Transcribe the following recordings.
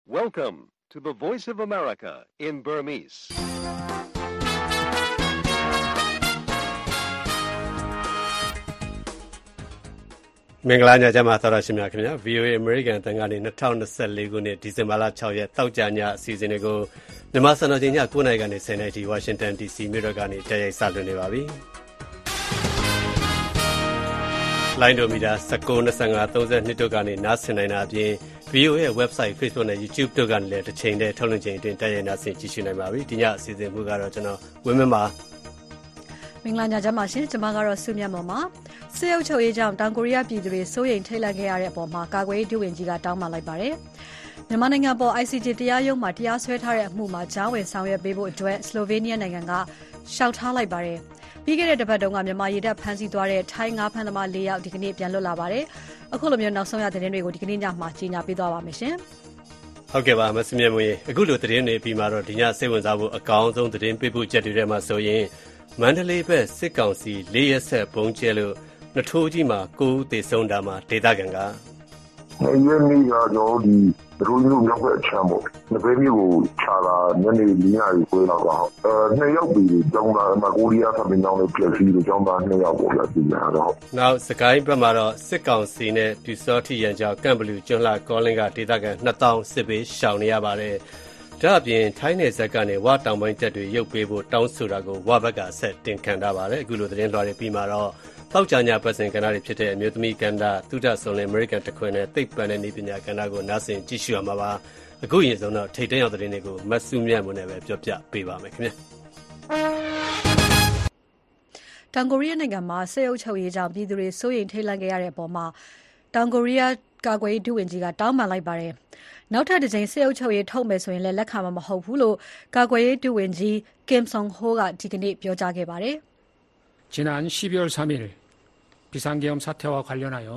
Welcome to the Voice of America in Burmese. ။မင်္ဂလာညချမ်းပါသောရရှိမြခင်ဗျာ VOA American တန်ကနေ2024ခုနှစ်ဒီဇင်ဘာလ6ရက်တောက်ကြညအစီအစဉ်တွေကိုမြန်မာစံတော်ချိန်ည9:00နာရီကနေ10:00နာရီထိ Washington DC မြို့တော်ကနေတိုက်ရိုက်စလွှင့်နေပါပြီ။လိုင်းဒိုမီတာ19 25 32တို့ကနေနားဆင်နိုင်တာအပြင် VOA ရဲ့ website Facebook နဲ့ YouTube တို့ကနေလည်းတစ်ချိန်တည်းထုတ်လွှင့်ချိန်အတွင်းတိုက်ရိုက်နားဆင်ကြည့်ရှုနိုင်ပါပြီ။ဒီညအစီအစဉ်မှုကတော့ကျွန်တော်ဝင်းမင်းပါမင်္ဂလာညချမ်းပါရှင်ကျွန်မကတော့စုမြတ်မော်ပါစစ်အုပ်ချုပ်ရေးကြောင့်တောင်ကိုရီးယားပြည်သူတွေစိုးရိမ်ထိတ်လန့်ခဲ့ရတဲ့အပေါ်မှာကာကွယ်ရေးဒုဝန်ကြီးကတောင်းပန်လိုက်ပါတယ်မြန်မာနိုင်ငံပေါ် ICJ တရားရုံးမှာတရားစွဲထားတဲ့အမှုမှာကြားဝင်ဆောင်ရွက်ပေးဖို့အတွက်စလိုဗေးနီးယားနိုင်ငံကရှောက်ထားလိုက်ပါတယ်ပြီးခဲ့တဲ့တစ်ပတ်တုန်းကမြန်မာရေတပ်ဖမ်းဆီးသွားတဲ့ထိုင်းငါးဖမ်းသမား4ယောက်ဒီကနေ့ပြန်လွတ်လာပါတယ်အခုလိုမျိုးနောက်ဆုံးရသတင်းတွေကိုဒီကနေ့ညမှာကြီးညာပေးသွားပါမယ်ရှင်ဟုတ်ကဲ့ပါမစမြတ်မွေအခုလိုသတင်းတွေပြီးမှတော့ဒီညစိတ်ဝင်စားဖို့အကောင်းဆုံးသတင်းပေးဖို့ချက်တွေထဲမှာဆိုရင်မန္တလေးဘက်စစ်ကောင်စီ4ရက်ဆက်ဘုံကျဲလို့နထိုးကြီးမှာ9ဦးသေဆုံးတာမှာဒေသခံကရက်နေ့ကကျွန်တော်ဒီတို့မျိုးမြောက်ဘက်အချမ်းပေါ့။နှစ်ဘက်မျိုးကိုခြာလာညနေ4နာရီခွဲလောက်ပါ။နှစ်ယောက်ပြီးကျောင်းသားမကိုရီးယားသမီးကျောင်းလေးပြည့်စည်လို့ကျောင်းသား2ယောက်ပေါ့လားပြည်လာတော့။နောက်စကိုင်းဘက်မှာတော့စစ်ကောင်စီနဲ့ပြူစောထီရန်ကြောင့်ကန့်ဘလူကျွန်းလှကောလင်းကဒေသခံ2000စစ်ပေးရှောင်နေရပါတယ်။ဒါ့အပြင်ထိုင်းနယ်စပ်ကနေဝတောင်ပိုင်းတပ်တွေရုပ်ပေးဖို့တောင်းဆိုတာကိုဝဘက်ကဆက်တင်ခံထားပါတယ်။အခုလိုသတင်းလွှာတွေပြီးမှတော့တောက်ကြညာပတ်စဉ်ကဏ္ဍတွေဖြစ်တဲ့အမျိုးသမီးကဏ္ဍသုဒဆုံလင် American တခွင်နဲ့သိပ္ပံနဲ့နည်းပညာကဏ္ဍကိုနားဆင်ကြည့်ရှုရမှာပါအခုရင်ဆုံးတော့ထိတ်တန့်ရောက်သတင်းတွေကိုမတ်စုမြတ်မွန်းနဲ့ပဲပြောပြပေးပါမယ်ခင်ဗျာတောင်ကိုရီးယားနိုင်ငံမှာစစ်အုပ်ချုပ်ရေးကြောင့်ပြည်သူတွေစိုးရိမ်ထိတ်လန့်ခဲ့ရတဲ့အပေါ်မှာတောင်ကိုရီးယားကာကွယ်ရေးဒုဝန်ကြီးကတောင်းပန်လိုက်ပါတယ်နောက်ထပ်တစ်ကြိမ်စစ်အုပ်ချုပ်ရေးထုတ်မယ်ဆိုရင်လည်းလက်ခံမှာမဟုတ်ဘူးလို့ကာကွယ်ရေးဒုဝန်ကြီး Kim Song-ho ကဒီကနေ့ပြောကြားခဲ့ပါတယ် 지난 12월 3일 비상계엄 사태와 관련하여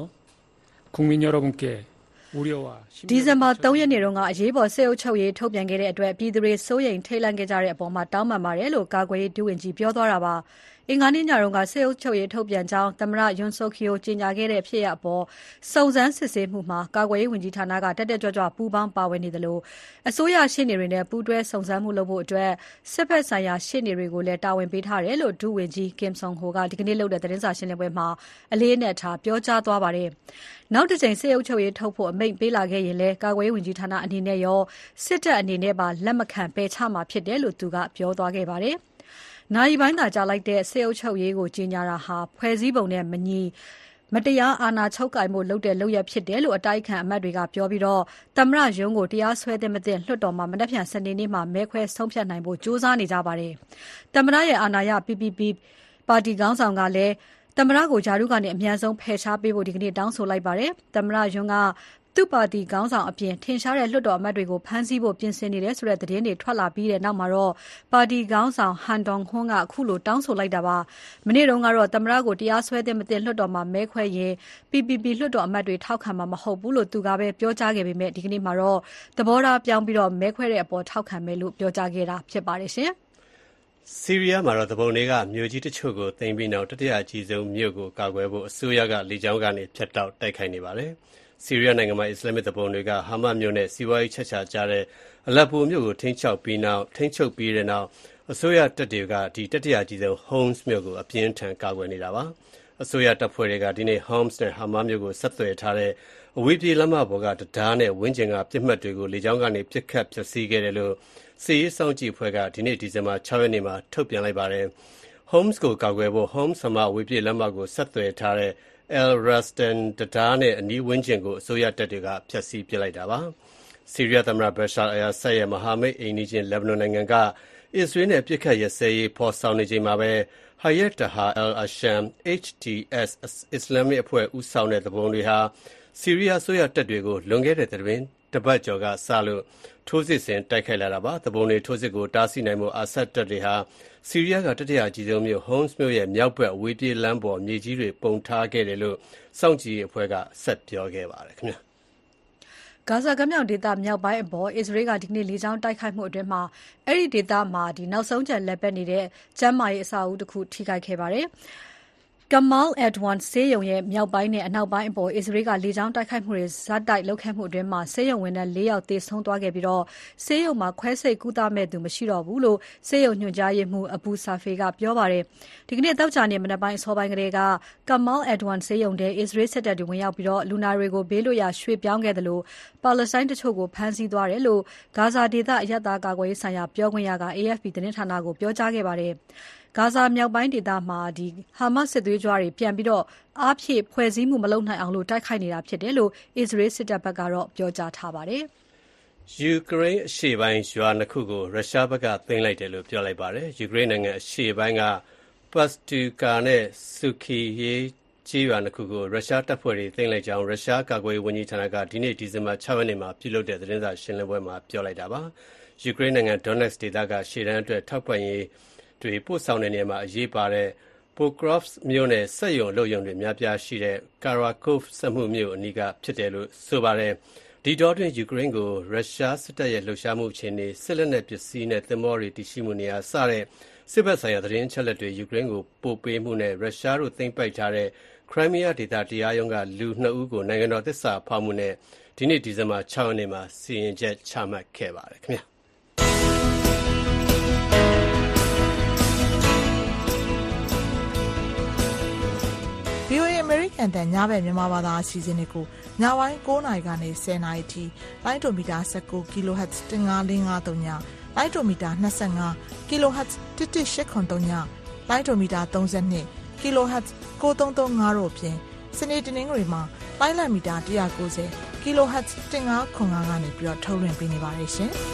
국민 여러분께 우려와 ဒီဇင်ဘာ3ရက်နေ့တုန်းကအရေးပေါ်စစ်အုပ်ချုပ်ရေးထုတ်ပြန်ခဲ့တဲ့အတွက်ပြည်သူတွေစိုးရိမ်ထိတ်လန့်ခဲ့ကြတဲ့အပေါ်မှာတောင်းပန်ပါတယ်လို့ကာကွယ်ရေးဒုဝန်ကြီးပြောသွားတာပါအင်္ဂါနေ့ညတုန်းကစစ်အုပ်ချုပ်ရေးထုတ်ပြန်ကြောင်းသမ္မတယွန်ဆိုခီယိုကြေညာခဲ့တဲ့ဖြစ်ရပ်အပေါ်စုံစမ်းစစ်ဆေးမှုမှာကာကွယ်ရေးဝန်ကြီးဌာနကတက်တက်ကြွကြွပူးပေါင်းပါဝင်နေတယ်လို့အစိုးရရှေ့နေတွေနဲ့ပူးတွဲစုံစမ်းမှုလုပ်ဖို့အတွက်စစ်ဘက်ဆိုင်ရာရှေ့နေတွေကိုလည်းတာဝန်ပေးထားတယ်လို့ဒုဝန်ကြီး Kim Song-ho ကဒီကနေ့လုပ်တဲ့သတင်းစာရှင်းလင်းပွဲမှာအလေးအနက်ထားပြောကြားသွားပါတယ်နောက်တစ်ချိန်စစ်အုပ်ချုပ်ရေးထုတ်ဖို့အမိန့်ပေးလာခဲ့ရင်လည်းကာကွယ်ရေးဝန်ကြီးဌာနအနေနဲ့ရောစစ်တပ်အနေနဲ့ပါလက်မခံပယ်ချမှာဖြစ်တယ်လို့သူကပြောသွားခဲ့ပါတယ်နိုင်ပိုင်းသာကြာလိုက်တဲ့စစ်အုပ်ချုပ်ရေးကိုကြီးညာတာဟာဖွဲ့စည်းပုံနဲ့မညီမတရားအာဏာချုပ်ကိုင်မှုလုပ်တဲ့လုပ်ရဖြစ်တယ်လို့အတိုက်ခံအမတ်တွေကပြောပြီးတော့သမ္မတရုံးကိုတရားစွဲတဲ့မတဲ့လွှတ်တော်မှာမနက်ဖြန်စနေနေ့မှာမဲခွဲဆုံးဖြတ်နိုင်ဖို့ကြိုးစားနေကြပါတယ်သမ္မတရဲ့အာဏာရ PPP ပါတီခေါင်းဆောင်ကလည်းသမ္မတကိုဂျာရုကနေအမြန်ဆုံးဖယ်ရှားပေးဖို့ဒီကနေ့တောင်းဆိုလိုက်ပါတယ်သမ္မတရုံးကသူ့ပါတီခေါင်းဆောင်အပြင်ထင်ရှားတဲ့လွှတ်တော်အမတ်တွေကိုဖမ်းဆီးဖို့ပြင်ဆင်နေတယ်ဆိုတဲ့သတင်းတွေထွက်လာပြီးတဲ့နောက်မှာတော့ပါတီခေါင်းဆောင်ဟန်ဒေါင်ဟွန်းကအခုလိုတောင်းဆိုလိုက်တာပါမနေ့တုန်းကတော့သမ္မတကိုတရားစွဲတဲ့မတဲ့လွှတ်တော်မှာမဲခွဲရင် PPP လွှတ်တော်အမတ်တွေထောက်ခံမှာမဟုတ်ဘူးလို့သူကပဲပြောကြားခဲ့ပေမဲ့ဒီကနေ့မှာတော့သဘောထားပြောင်းပြီးတော့မဲခွဲတဲ့အပေါ်ထောက်ခံမယ်လို့ပြောကြားခဲ့တာဖြစ်ပါတယ်ရှင်ဆီးရီးယားမှာတော့တပုံတွေကမြို့ကြီးတချို့ကိုသိမ်းပြီးနောက်တတိယအကြီးဆုံးမြို့ကိုကာကွယ်ဖို့အစိုးရကလေကြောင်းကနေဖျက်တောက်တိုက်ခိုက်နေပါတယ်ဆီးရီးယားနိုင်ငံမှာအစ္စလာမစ်တပုံတွေကဟာမတ်မြို့နဲ့စီးပွားရေးချက်ချာကြတဲ့အလက်ပိုမြို့ကိုထိန်းချုပ်ပြီးတဲ့နောက်အစိုးရတပ်တွေကဒီတတိယကြီးဆုံး Homs မြို့ကိုအပြင်းထန်ကာကွယ်နေတာပါအစိုးရတပ်ဖွဲ့တွေကဒီနေ့ Homs နဲ့ဟာမတ်မြို့ကိုဆက်သွယ်ထားတဲ့အဝေးပြေးလမ်းမပေါ်ကတရားနဲ့ဝင်းကျင်ကပြစ်မှတ်တွေကိုလေကြောင်းကနေပစ်ခတ်ဖျက်ဆီးခဲ့တယ်လို့စီးရေးစောင့်ကြည့်အဖွဲ့ကဒီနေ့ဒီဇင်ဘာ6ရက်နေ့မှာထုတ်ပြန်လိုက်ပါတယ် Homs ကိုကာကွယ်ဖို့ Homs မှာအဝေးပြေးလမ်းမကိုဆက်သွယ်ထားတဲ့El Rastan တရားနဲ့အနီးဝန်းကျင်ကိုအစိုးရတပ်တွေကဖျက်ဆီးပစ်လိုက်တာပါဆီးရီးယားသမ္မတဘရှာအယ်ဆတ်ရဲ့မဟာမိတ်အိမ်နီးချင်းလက်ဘနွန်နိုင်ငံကအစ္စရေးနဲ့ပြစ်ခတ်ရစဲရေးဖော်ဆောင်နေချိန်မှာပဲ Hayat Tahrir al-Sham HTS အစ္စလာမစ်အဖွဲ့ဦးဆောင်တဲ့တပုံတွေဟာဆီးရီးယားအစိုးရတပ်တွေကိုလွန်ခဲ့တဲ့တပတ်ကျော်ကစလို့ထိုးစစ်ဆင်တိုက်ခိုက်လာတာပါတပုံတွေထိုးစစ်ကိုတားဆီးနိုင်မှုအာဆတ်တပ်တွေဟာဆီးရီးယားကတတိယအကြီးဆုံးမြို့ Homs မြို့ရဲ့မြောက်ဘက်အဝေးပြေးလမ်းပေါ်မြေကြီးတွေပုံထားခဲ့တယ်လို့စောင့်ကြည့်ရေးအဖွဲ့ကဆက်ပြောခဲ့ပါတယ်ခင်ဗျာဂါဇာကမ်းမြောင်ဒေသမြောက်ပိုင်းအပေါ်အစ္စရေးကဒီကနေ့လေကြောင်းတိုက်ခိုက်မှုအတွင်းမှာအဲ့ဒီဒေသမှာနောက်ဆုံးကျန်လက်ပတ်နေတဲ့ကျန်းမာရေးအဆောက်အဦတစ်ခုထိခိုက်ခဲ့ပါတယ် Kamal Adwan ဆေးရုံရဲ့မြောက်ပိုင်းနဲ့အနောက်ပိုင်းအပေါ်အစ္စရေးကလေကြောင်းတိုက်ခိုက်မှုတွေဇက်တိုက်လုပ်ခဲ့မှုအတွင်းဆေးရုံဝန်ထမ်း 4 ယောက်သေဆုံးသွားခဲ့ပြီးဆေးရုံမှာခွဲစိတ်ကုသမဲ့သူမရှိတော့ဘူးလို့ဆေးရုံညွှန်ကြားရေးမှူး Abu Safeh ကပြောပါတယ်။ဒီကနေ့သောကြာနေ့မနက်ပိုင်းအစောပိုင်းကတည်းက Kamal Adwan ဆေးရုံထဲအစ္စရေးစစ်တပ်တွေဝင်ရောက်ပြီးလူနာတွေကိုဘေးလွတ်ရာရွှေ့ပြောင်းခဲ့တယ်လို့ပါလက်စတိုင်းတချို့ကိုဖမ်းဆီးသွားတယ်လို့ဂါဇာဒေသအရပ်သားကာကွယ်ရေးဆိုင်ရာပြောခွင့်ရက AFP သတင်းဌာနကိုပြောကြားခဲ့ပါတယ်။ဂါဇာမြောက်ပိုင်းဒေသမှာဟာမတ်စစ်သွေးကြွတွေပြန်ပြီးအားဖြည့်ဖွဲ့စည်းမှုမလုပ်နိုင်အောင်တိုက်ခိုက်နေတာဖြစ်တယ်လို့အစ္စရေးစစ်တပ်ဘက်ကတော့ပြောကြားထားပါတယ်။ယူကရိန်းအရှေ့ပိုင်းရွာနှစ်ခုကိုရုရှားဘက်ကသိမ်းလိုက်တယ်လို့ပြောလိုက်ပါတယ်။ယူကရိန်းနိုင်ငံအရှေ့ပိုင်းက Pastuka နဲ့ Sukhie ကျေးရွာနှစ်ခုကိုရုရှားတပ်ဖွဲ့တွေသိမ်းလိုက်ကြောင်းရုရှားကာကွယ်ရေးဝန်ကြီးဌာနကဒီနေ့ဒီဇင်ဘာ 6 ရက်နေ့မှာပြုလုပ်တဲ့သတင်းစာရှင်းလင်းပွဲမှာပြောလိုက်တာပါ။ယူကရိန်းနိုင်ငံ Donetsk ဒေသကရှေ့တန်းအတွက်ထောက်ပံ့ရေးတွေပို့ဆောင်တဲ့နေရာမှာအရေးပါတဲ့ Pokrovsk မြို့နဲ့စက်ရုံအလုပ်ရုံတွေများပြားရှိတဲ့ Kharkov စက်မှုမြို့အနီးကဖြစ်တယ်လို့ဆိုပါတယ်။ဒီတောတွင်ယူကရိန်းကိုရုရှားစစ်တပ်ရဲ့လှုပ်ရှားမှုအခြေအနေစစ်လက်နက်ပစ္စည်းနဲ့သင်္ဘောတွေတည်ရှိမှုနေရာစတဲ့စစ်ဘက်ဆိုင်ရာသတင်းအချက်အလက်တွေယူကရိန်းကိုပို့ပေးမှုနဲ့ရုရှားတို့သိမ်းပိုက်ထားတဲ့ Crimea ဒေသတရားရုံးကလူ 2 ဦးကိုနိုင်ငံတော်သစ္စာဖောက်မှုနဲ့ဒီနေ့ဒီဇင်ဘာ 6 ရက်နေ့မှာစီရင်ချက်ချမှတ်ခဲ့ပါတယ်ခင်ဗျာ။ VOA American တန်ညဘက်မြန်မာဘာသာအစီအစဉ်တွေကိုညပိုင်း9:00နာရီကနေ 10:00 နာရီထိလိုင်းဒိုမီတာ19 kHz 15553ညလိုင်းဒိုမီတာ25 kHz 11883ညလိုင်းဒိုမီတာ32 kHz 9335တို့ဖြင့်စနေတနင်္ဂနွေမှာလိုင်းလံမီတာ190 kHz 1505ကနေပြီးတော့ထုတ်လွှင့်ပေးနေပါတယ်ရှင်။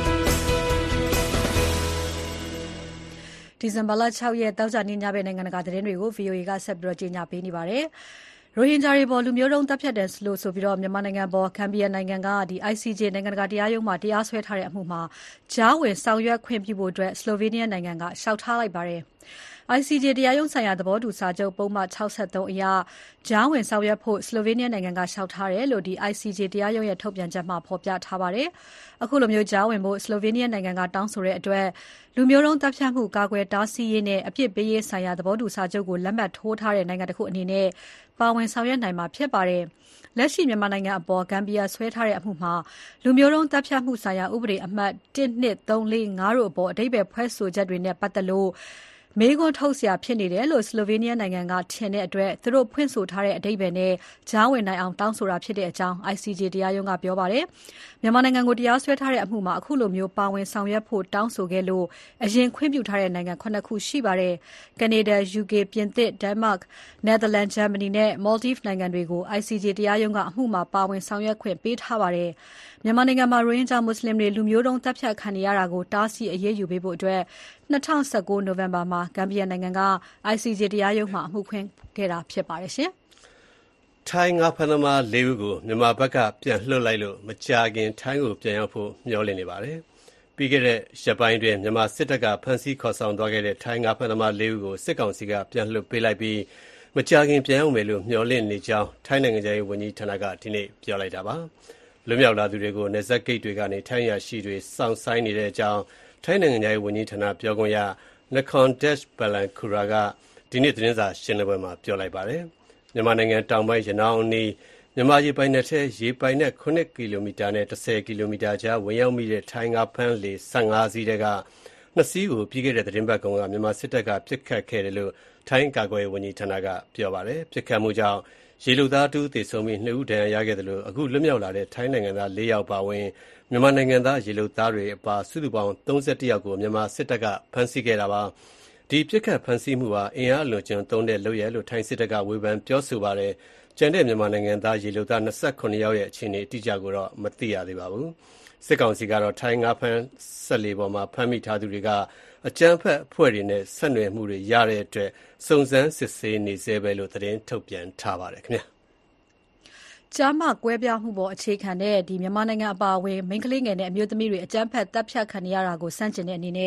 ဒီဇင်ဘာလ 6 ရက်တောက်ကြနေ့ညဘက်နိုင်ငံတကာသတင်းတွေကို VOA ကဆက်ပြီးကြေညာပေးနေပါတယ်။ရိုဟင်ဂျာတွေပေါ်လူမျိုးတုံးတပ်ဖြတ်တယ်လို့ဆိုပြီးမြန်မာနိုင်ငံပေါ်ဂမ်ဘီယာနိုင်ငံကICJ နိုင်ငံတကာတရားရုံးမှာတရားစွဲထားတဲ့အမှုမှာကြားဝင်ဆောင်ရွက်ခွင့်ပြုဖို့ဆလိုဗေးနီးယားနိုင်ငံကလျှောက်ထားလိုက်ပါတယ်။ ICJ တရားရုံးဆိုင်ရာသဘောတူစာချုပ်ပုံမှန်63အရကြားဝင်ဆောင်ရွက်ဖို့ဆလိုဗေးနီးယားနိုင်ငံကလျှောက်ထားတယ်လို့ICJ တရားရုံးရဲ့ထုတ်ပြန်ချက်မှာဖော်ပြထားပါတယ်။အခုလိုမျိုးကြားဝင်ဖို့ဆလိုဗေးနီးယားနိုင်ငံကတောင်းဆိုတဲ့အတွက်လူမျိုးတုံးတပ်ဖြတ်မှုကာကွယ်တားဆီးရေးနဲ့အပြစ်ပေးရေးဆိုင်ရာသဘောတူစာချုပ်ကိုလက်မှတ်ထိုးထားတဲ့နိုင်ငံတစ်ခုအနေနဲ့ပါဝင်ဆောင်ရွက်နိုင်မှာဖြစ်ပါတယ်။လက်ရှိမြန်မာနိုင်ငံအပေါ်ဂမ်ဘီယာဆွဲထားတဲ့အမှုမှာလူမျိုးတုံးတပ်ဖြတ်မှုဆိုင်ရာဥပဒေအမှတ်12345တို့အပေါ်အဓိပ္ပာယ်ဖွင့်ဆိုချက်တွေနဲ့ပတ်သက်လို့မေးခွန်းထုတ်စရာဖြစ်နေတယ်လို့ဆလိုဗေးနီးယားနိုင်ငံကထင်တဲ့အတွက်သူတို့ဖွင့်ဆိုထားတဲ့အဓိပ္ပာယ်နဲ့ကြားဝင်နိုင်အောင်တောင်းဆိုတာဖြစ်တဲ့အကြောင်း ICJ တရားရုံးကပြောပါတယ်။မြန်မာနိုင်ငံကိုတရားစွဲထားတဲ့အမှုမှာအခုလိုမျိုးပါဝင်ဆောင်ရွက်ဖို့တောင်းဆိုခဲ့လို့အရင်ခွင့်ပြုထားတဲ့နိုင်ငံ9 ခုရှိပါတယ်။ ကနေဒါ၊ UK ၊ပြင်သစ်၊ဒိန်းမတ်၊နယ်သာလန်၊ဂျာမနီနဲ့ Maldives နိုင်ငံတွေကို ICJ တရားရုံးကအမှုမှာပါဝင်ဆောင်ရွက်ခွင့်ပေးထားပါတယ်။မြန်မာနိုင်ငံမှာရိုဟင်ဂျာမွတ်ဆလင်တွေလူမျိုးတုံးတပ်ဖြတ်ခံနေရတာကိုတားဆီးအရေးယူပေးဖို့2019နိုဝင်ဘာမှာဂမ်ဘီယာနိုင်ငံက ICJ တရားရုံးမှာအမှုဖွင့်ခဲ့တာဖြစ်ပါတယ်။ထိုင်းငါးဖမ်းသမား 4 ဦးကိုမြန်မာဘက်ကပြန်လွှတ်လိုက်လို့မကြာခင်ထိုင်းကိုပြန်ရောက်ဖို့မျှော်လင့်နေပါတယ်။ပြီးခဲ့တဲ့ရက်ပိုင်းတွင်မြန်မာစစ်တပ်ကဖမ်းဆီးခေါ်ဆောင်သွားခဲ့တဲ့ထိုင်းငါးဖမ်းသမား 4 ဦးကိုစစ်ကောင်စီကပြန်လွှတ်ပေးလိုက်ပြီးမကြာခင်ပြန်ရောက်မယ်လို့မျှော်လင့်နေကြောင်းထိုင်းနိုင်ငံခြားရေးဝန်ကြီးဌာနကဒီနေ့ပြောလိုက်တာပါ။လွတ်မြောက်လာသူတွေကိုနယ်စပ်ဂိတ်တွေကနေထိုင်းရရှိတွေစောင့်ဆိုင်းနေတဲ့အကြောင်းထိုင်းနိုင်ငံခြားရေးဝန်ကြီးဌာနပြောခွင့်ရ Nikorndej Balankura ကဒီနေ့သတင်းစာရှင်းလင်းပွဲမှာပြောလိုက်ပါတယ်။မြန်မာနိုင်ငံတောင်ပိုင်းရနောင်းအနီးမြန်မာရေပိုင်နက်ထဲရေပိုင်နက်9 ကီလိုမီတာနဲ့10 ကီလိုမီတာကြားဝင်ရောက်မိတဲ့ထိုင်းငါးဖမ်းလှေ15 စီးတဲက2 စီးကိုပြီးခဲ့တဲ့သတင်းပတ်ကောင်ကမြန်မာစစ်တပ်ကပစ်ခတ်ခဲ့တယ်လို့ထိုင်းကာကွယ်ရေးဝန်ကြီးဌာနကပြောပါတယ်။ပစ်ခတ်မှုကြောင့်ရေလူသား2 ဦးသေဆုံးပြီး2 ဦးဒဏ်ရာရခဲ့တယ်လို့အခုလွတ်မြောက်လာတဲ့ထိုင်းနိုင်ငံသား4 ယောက်ပါဝင်မြန်မာနိုင်ငံသားရေလူသားတွေအပါစုစုပေါင်း31ယောက်ကိုမြန်မာစစ်တပ်ကဖမ်းဆီးခဲ့တာပါ။ဒီပြစ်ခတ်ဖမ်းဆီးမှုဟာအင်အားအလွန်ကျွံသုံးတဲ့လုပ်ရလို့ထိုင်းစစ်တပ်ကဝေဖန်ပြောဆိုပါတယ်။ကျန်တဲ့မြန်မာနိုင်ငံသားရေလူသား28ယောက်ရဲ့အခြေအနေအတိအကျကိုတော့မသိရသေးပါဘူး။စစ်ကောင်စီကတော့ထိုင်းငါးဖမ်းဆက်လေပေါ်မှာဖမ်းမိထားသူတွေကအကြမ်းဖက်အဖွဲ့တွေနဲ့ဆက်နွယ်မှုတွေရတဲ့အတွက်စုံစမ်းစစ်ဆေးနေဆဲပဲလို့သတင်းထုတ်ပြန်ထားပါတယ်ခင်ဗျာ။ကျားမကွဲပြားမှုပေါ်အခြေခံတဲ့မြန်မာနိုင်ငံအပါအဝင်မိန်းကလေးငယ်နဲ့အမျိုးသမီးတွေအကြမ်းဖက်တပ်ဖြတ်ခံနေရတာကိုဆန့်ကျင်တဲ့အနေနဲ့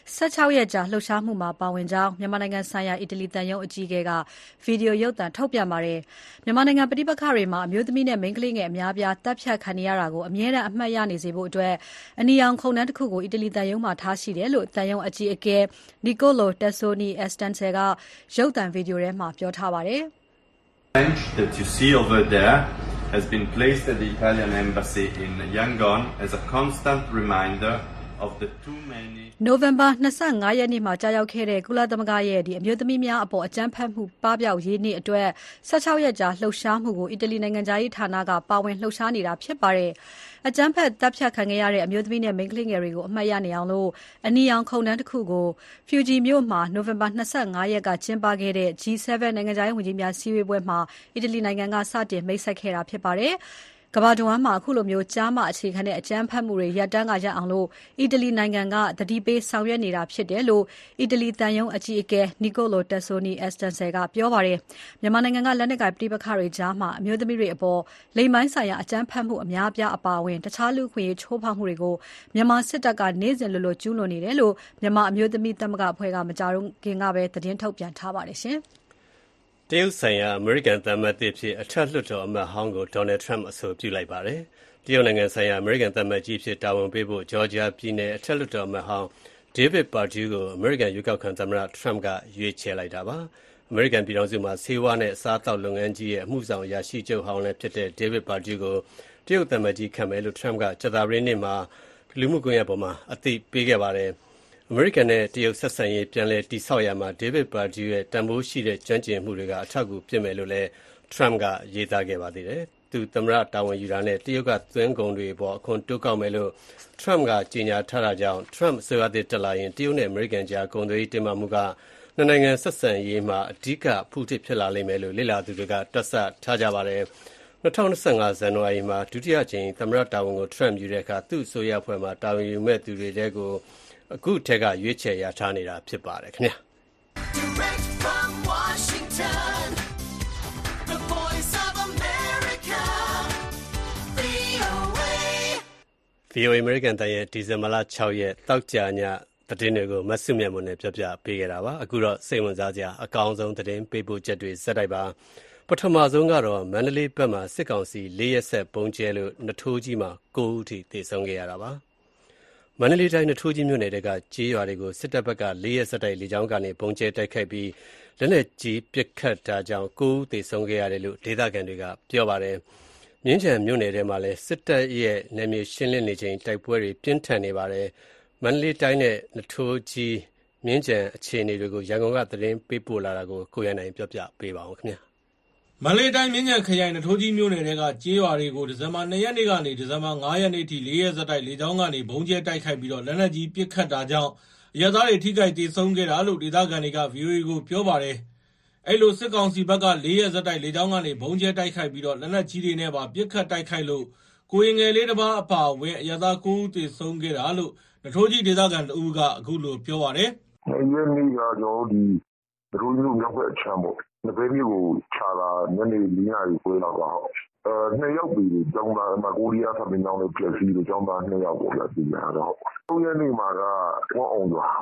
16 ရက်ကြာလှုပ်ရှားမှုမှာပါဝင်ကြောင်းမြန်မာနိုင်ငံဆိုင်ရာအီတလီသံရုံးအကြီးအကဲကဗီဒီယိုရုပ်သံထုတ်ပြန်ပါတယ်။မြန်မာနိုင်ငံပဋိပက္ခတွေမှာအမျိုးသမီးနဲ့မိန်းကလေးငယ်အများအပြားတပ်ဖြတ်ခံနေရတာကိုအမြဲတမ်းအမှတ်ရနေစေဖို့အတွက်အနီရောင်ခုံတန်းတစ်ခုကိုအီတလီသံရုံးမှာထားရှိတယ်လို့သံရုံးအကြီးအကဲ Niccolò Tassoni Estense ကရုပ်သံဗီဒီယိုထဲမှာပြောထားပါတယ်။ that you see over there has been placed at the Italian embassy in Yangon as a constant reminder of the too many နိုဝင်ဘာ25 ရက်နေ့မှာကြာရောက်ခဲ့တဲ့ကုလသမဂ္ဂရဲ့အမျိုးသမီးများအပေါ်အကြမ်းဖက်မှုပပျောက်ရေးနေ့အတွက်16 ရက်ကြာလှုပ်ရှားမှုကိုအီတလီနိုင်ငံသားရေးဌာနကပါဝင်လှုပ်ရှားနေတာဖြစ်ပါတယ်။အကြမ်းဖက်တပ်ဖြတ်ခံခဲ့ရတဲ့အမျိုးသမီးနဲ့မိန်းကလေးငယ်တွေကိုအမှတ်ရနေအောင်လို့အနီရောင်ခုံတန်းတစ်ခုကို Fuji မြို့မှာနိုဝင်ဘာ25 ရက်ကကျင်းပခဲ့တဲ့ G7 နိုင်ငံသားရေးဝန်ကြီးများစည်းဝေးပွဲမှာအီတလီနိုင်ငံကစတင်မိတ်ဆက်ခဲ့တာဖြစ်ပါတယ်။ကမ္ဘာတဝန်းမှာအခုလိုမျိုးကြားမှအခြေခံတဲ့အကြမ်းဖက်မှုတွေရပ်တန်းကရပ်အောင်လို့အီတလီနိုင်ငံကသတိပေးဆောင်ရွက်နေတာဖြစ်တယ်လို့အီတလီသံရုံးအကြီးအကဲ Niccolò Tassoni Estense ကပြောပါတယ်။မြန်မာနိုင်ငံကလက်နက်ကိုင်ပဋိပက္ခတွေကြားမှာအမျိုးသမီးတွေအပေါ်လိင်ပိုင်းဆိုင်ရာအကြမ်းဖက်မှုအများအပြားအပါအဝင်တခြားလူ့အခွင့်အရေးချိုးဖောက်မှုတွေကိုမြန်မာစစ်တပ်ကနေ့စဉ်လိုကျူးလွန်နေတယ်လို့မြန်မာအမျိုးသမီးသမဂ္ဂအဖွဲ့ကမကြာခင်ကပဲသတင်းထုတ်ပြန်ထားပါတယ်ရှင်။တရုတ်ဆိုင်ရာအမေရိကန်သံအမတ်သစ်ဖြစ်အထက်လွှတ်တော်အမတ်ဟောင်းကိုဒေါ်နယ်ထရမ့်အဆိုပြုလိုက်ပါတယ်။တရုတ်နိုင်ငံဆိုင်ရာအမေရိကန်သံအမတ်ကြီးဖြစ်တာဝန်ပေးဖို့ဂျော်ဂျီယာပြည်နယ်အထက်လွှတ်တော်အမတ်ဟောင်းဒေးဗစ်ပါဂျူးကိုအမေရိကန်ရွေးကောက်ခံသမ္မတထရမ့်ကရွေးချယ်လိုက်တာပါ။အမေရိကန်ပြည်ထောင်စုမှာဆေးဝါးနဲ့အစားအသောက်လုပ်ငန်းကြီးရဲ့အမှုဆောင်အရာရှိချုပ်ဟောင်းလည်းဖြစ်တဲ့ဒေးဗစ်ပါဂျူးကိုတရုတ်သံအမတ်ကြီးခန့်မယ်လို့ထရမ့်ကကြာသပတေးနေ့မှာလူမှုကွန်ရက်ပေါ်မှာအသိပေးခဲ့ပါတယ်။အမေရိကန်နဲ့တရုတ်ဆက်ဆံရေးပြန်လည်တည်ဆောက်ရာမှာဒေးဗစ်ပါဂျူးရဲ့တန်ဖိုးရှိတဲ့ကျွမ်းကျင်မှုတွေကအထောက်အကူဖြစ်မယ်လို့လည်းထရမ့်ကရေးသားခဲ့ပါသေးတယ်။သူသမ္မတတာဝန်ယူတာနဲ့တရုတ်ကသွင်းကုန်တွေပေါ်အခွန်တိုးကောက်မယ်လို့ထရမ့်ကကြေညာထားတာကြောင့်ထရမ့်အစိုးရသစ်တက်လာရင်တရုတ်နဲ့အမေရိကန်ကြားကုန်သွယ်ရေးတင်းမာမှုကနှစ်နိုင်ငံဆက်ဆံရေးမှာအဓိကဖူးထစ်ဖြစ်လာလိမ့်မယ်လို့လေ့လာသူတွေကတွက်ဆထားကြပါတယ်။2025 ဇန်နဝါရီမှာဒုတိယကြိမ်သမ္မတတာဝန်ကိုထရမ့်ယူတဲ့အခါသူ့အစိုးရအဖွဲ့မှာတာဝန်ယူမဲ့သူတွေတဲကိုအခုထက်ကရွေးချယ်ရထားနေတာဖြစ်ပါတယ်ခင်ဗျာVOA American တန်ရဲ့ဒီဇင်ဘာလ6ရက်တောက်ကြညသတင်းတွေကိုမဆုမြတ်မွန်နဲ့ပြောပြပေးခဲ့တာပါအခုတော့စိတ်ဝင်စားစရာအကောင်းဆုံးသတင်းပေးပို့ချက်တွေဇက်တိုက်ပါပထမဆုံးကတော့မန္တလေးဘက်မှာစစ်ကောင်စီ၄ရက်ဆက်ပုံကျဲလို့နထိုးကြီးမှာ9ဦးထိသေဆုံးခဲ့ရတာပါမန္တလေးတိုင်းနထိုးကြီးမြို့နယ်ကကြေးရွာတွေကိုစစ်တပ်ဘက်က၄ရက်ဆက်တိုက်လေကြောင်းကနေပုံကျဲတိုက်ခိုက်ပြီးလက်နက်ကြီးပစ်ခတ်တာကြောင့်9ဦးသေဆုံးခဲ့ရတယ်လို့ဒေသခံတွေကပြောပါတယ်မြင်းခြံမြို့နယ်ထဲမှာလည်းစစ်တပ်ရဲ့နယ်မြေရှင်းလင်းနေချိန်တိုက်ပွဲတွေပြင်းထန်နေပါတယ်မန္တလေးတိုင်းနဲ့နထိုးကြီးမြင်းခြံအခြေအနေတွေကိုရန်ကုန်ကသတင်းပေးပို့လာတာကိုကိုရန်နိုင်ပြောပြပေးပါဦးခင်ဗျာမန္တလေးတိုင်းမြင်းခြံခရိုင်နထိုးကြီးမြို့နယ်ထဲကကြေးရွာတွေကိုဒီဇင်ဘာ2ရက်နေ့ကနေဒီဇင်ဘာ5ရက်နေ့ထိ4ရက်ဆက်တိုက်လေကြောင်းကနေဘုံကျဲတိုက်ခိုက်ပြီးတော့လက်နက်ကြီးပစ်ခတ်တာကြောင့်အရပ်သားတွေထိခိုက်ဒေဆုံးခဲ့တာလို့ဒေသခံတွေက VOA ကိုပြောပါတယ်။အဲ့လိုစစ်ကောင်စီဘက်က4ရက်ဆက်တိုက်လေကြောင်းကနေဘုံကျဲတိုက်ခိုက်ပြီးတော့လက်နက်ကြီးတွေနဲ့ပါပစ်ခတ်တိုက်ခိုက်လို့ကိုရင်ငယ်လေးတစ်ပါးအပါအဝင်အရပ်သား9ဦးသေဆုံးခဲ့တာလို့နထိုးကြီးဒေသခံတဦးကအခုလိုပြောပါတယ်။ရက်နေ့ကကျွန်တော်ဒီနထိုးကြီးမြောက်ဘက်အချမ်းပေါ့။နဘဲမျိုးကိုခြာတာညနေ4နာရီခွဲလောက်ပါ2ယောက်ပြီကျောင်းသားကိုရီးယားသမီးကျောင်းလေးပြည့်စည်လို့ကျောင်းသား2ယောက်ပေါ့ဗျာဒီမှာတော့3ရက်နေ့မှာကဝေါအောင်ရွာ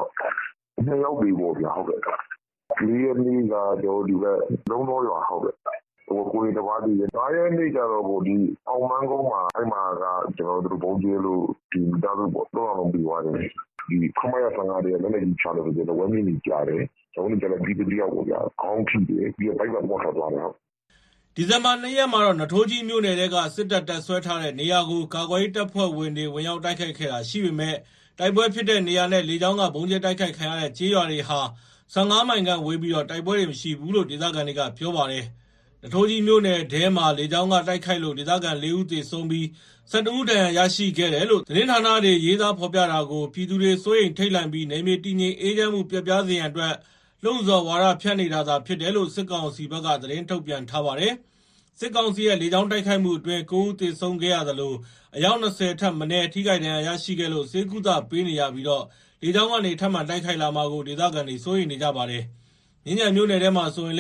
2ယောက်ပြီပေါ့ဗျာဟုတ်ကဲ့4ရက်နေ့ကကျွန်တော်ဒီဘက်လုံးတော်ရွာဟုတ်ကဲ့ကိုရီးတဘာဒီ9ရက်နေ့ကျတော့ဒီအောင်မန်းကုန်းမှာအဲ့မှာကကျွန်တော်တို့ဘုံကျဲလို့ဒီတာတို့ပေါ့တော့အောင်ပြီးသွားတယ်ဒီခမရဆန်ကားတွေလည်းလည်းချာလို့ဆိုတော့ဝမ်းမြင့်ကြီးကြားတယ်ကျွန်တော်တို့ကျတော့ဒီတယောက်ပေါ့ဗျာခေါင်းထိတယ်ပြီးတော့ဘိုက်ကတော့ထွက်သွားတယ်ဟုတ်ဒီဇင်ဘာ2ရက်မှာတော့နထိုးကြီးမြို့နယ်ကစစ်တပ်တပ်ဆွဲထားတဲ့နေရာကိုကာကွယ်ရေးတပ်ဖွဲ့ဝင်တွေဝင်ရောက်တိုက်ခိုက်ခဲ့တာရှိပေမဲ့တိုက်ပွဲဖြစ်တဲ့နေရာနဲ့လေကြောင်းကဘုံကျဲတိုက်ခိုက်ခံရတဲ့ကြေးရွာတွေဟာ15မိုင်ခန့်ဝေးပြီးတော့တိုက်ပွဲတွေမရှိဘူးလို့ဒေသခံတွေကပြောပါတယ်။နထိုးကြီးမြို့နယ်ထဲမှာလေကြောင်းကတိုက်ခိုက်လို့ဒေသခံ4ဦးသေဆုံးပြီး12ဦးဒဏ်ရာရရှိခဲ့တယ်လို့သတင်းဌာနတွေရေးသားဖော်ပြတာကိုပြည်သူတွေစိုးရိမ်ထိတ်လန့်ပြီးနေမြေတည်ငြိမ်အေးချမ်းမှုပြပြစေရန်အတွက်လုံဆော်ဝါဒဖြန့်နေတာသာဖြစ်တယ်လို့စစ်ကောင်စီဘက်ကသတင်းထုတ်ပြန်ထားပါတယ်။စစ်ကောင်စီရဲ့လေကြောင်းတိုက်ခိုက်မှုအတွင်း9ဦးသေဆုံးခဲ့ရသလိုအယောက်20ထပ်မံထိခိုက်ဒဏ်ရာရရှိခဲ့လို့စေကုသပေးနေရပြီးတော့လေကြောင်းကနေထပ်မံတိုက်ခိုက်လာမှာကိုဒေသခံတွေစိုးရိမ်နေကြပါတယ်။မြင်းခြံမြို့နယ်ထဲမှာဆိုရင်လည်း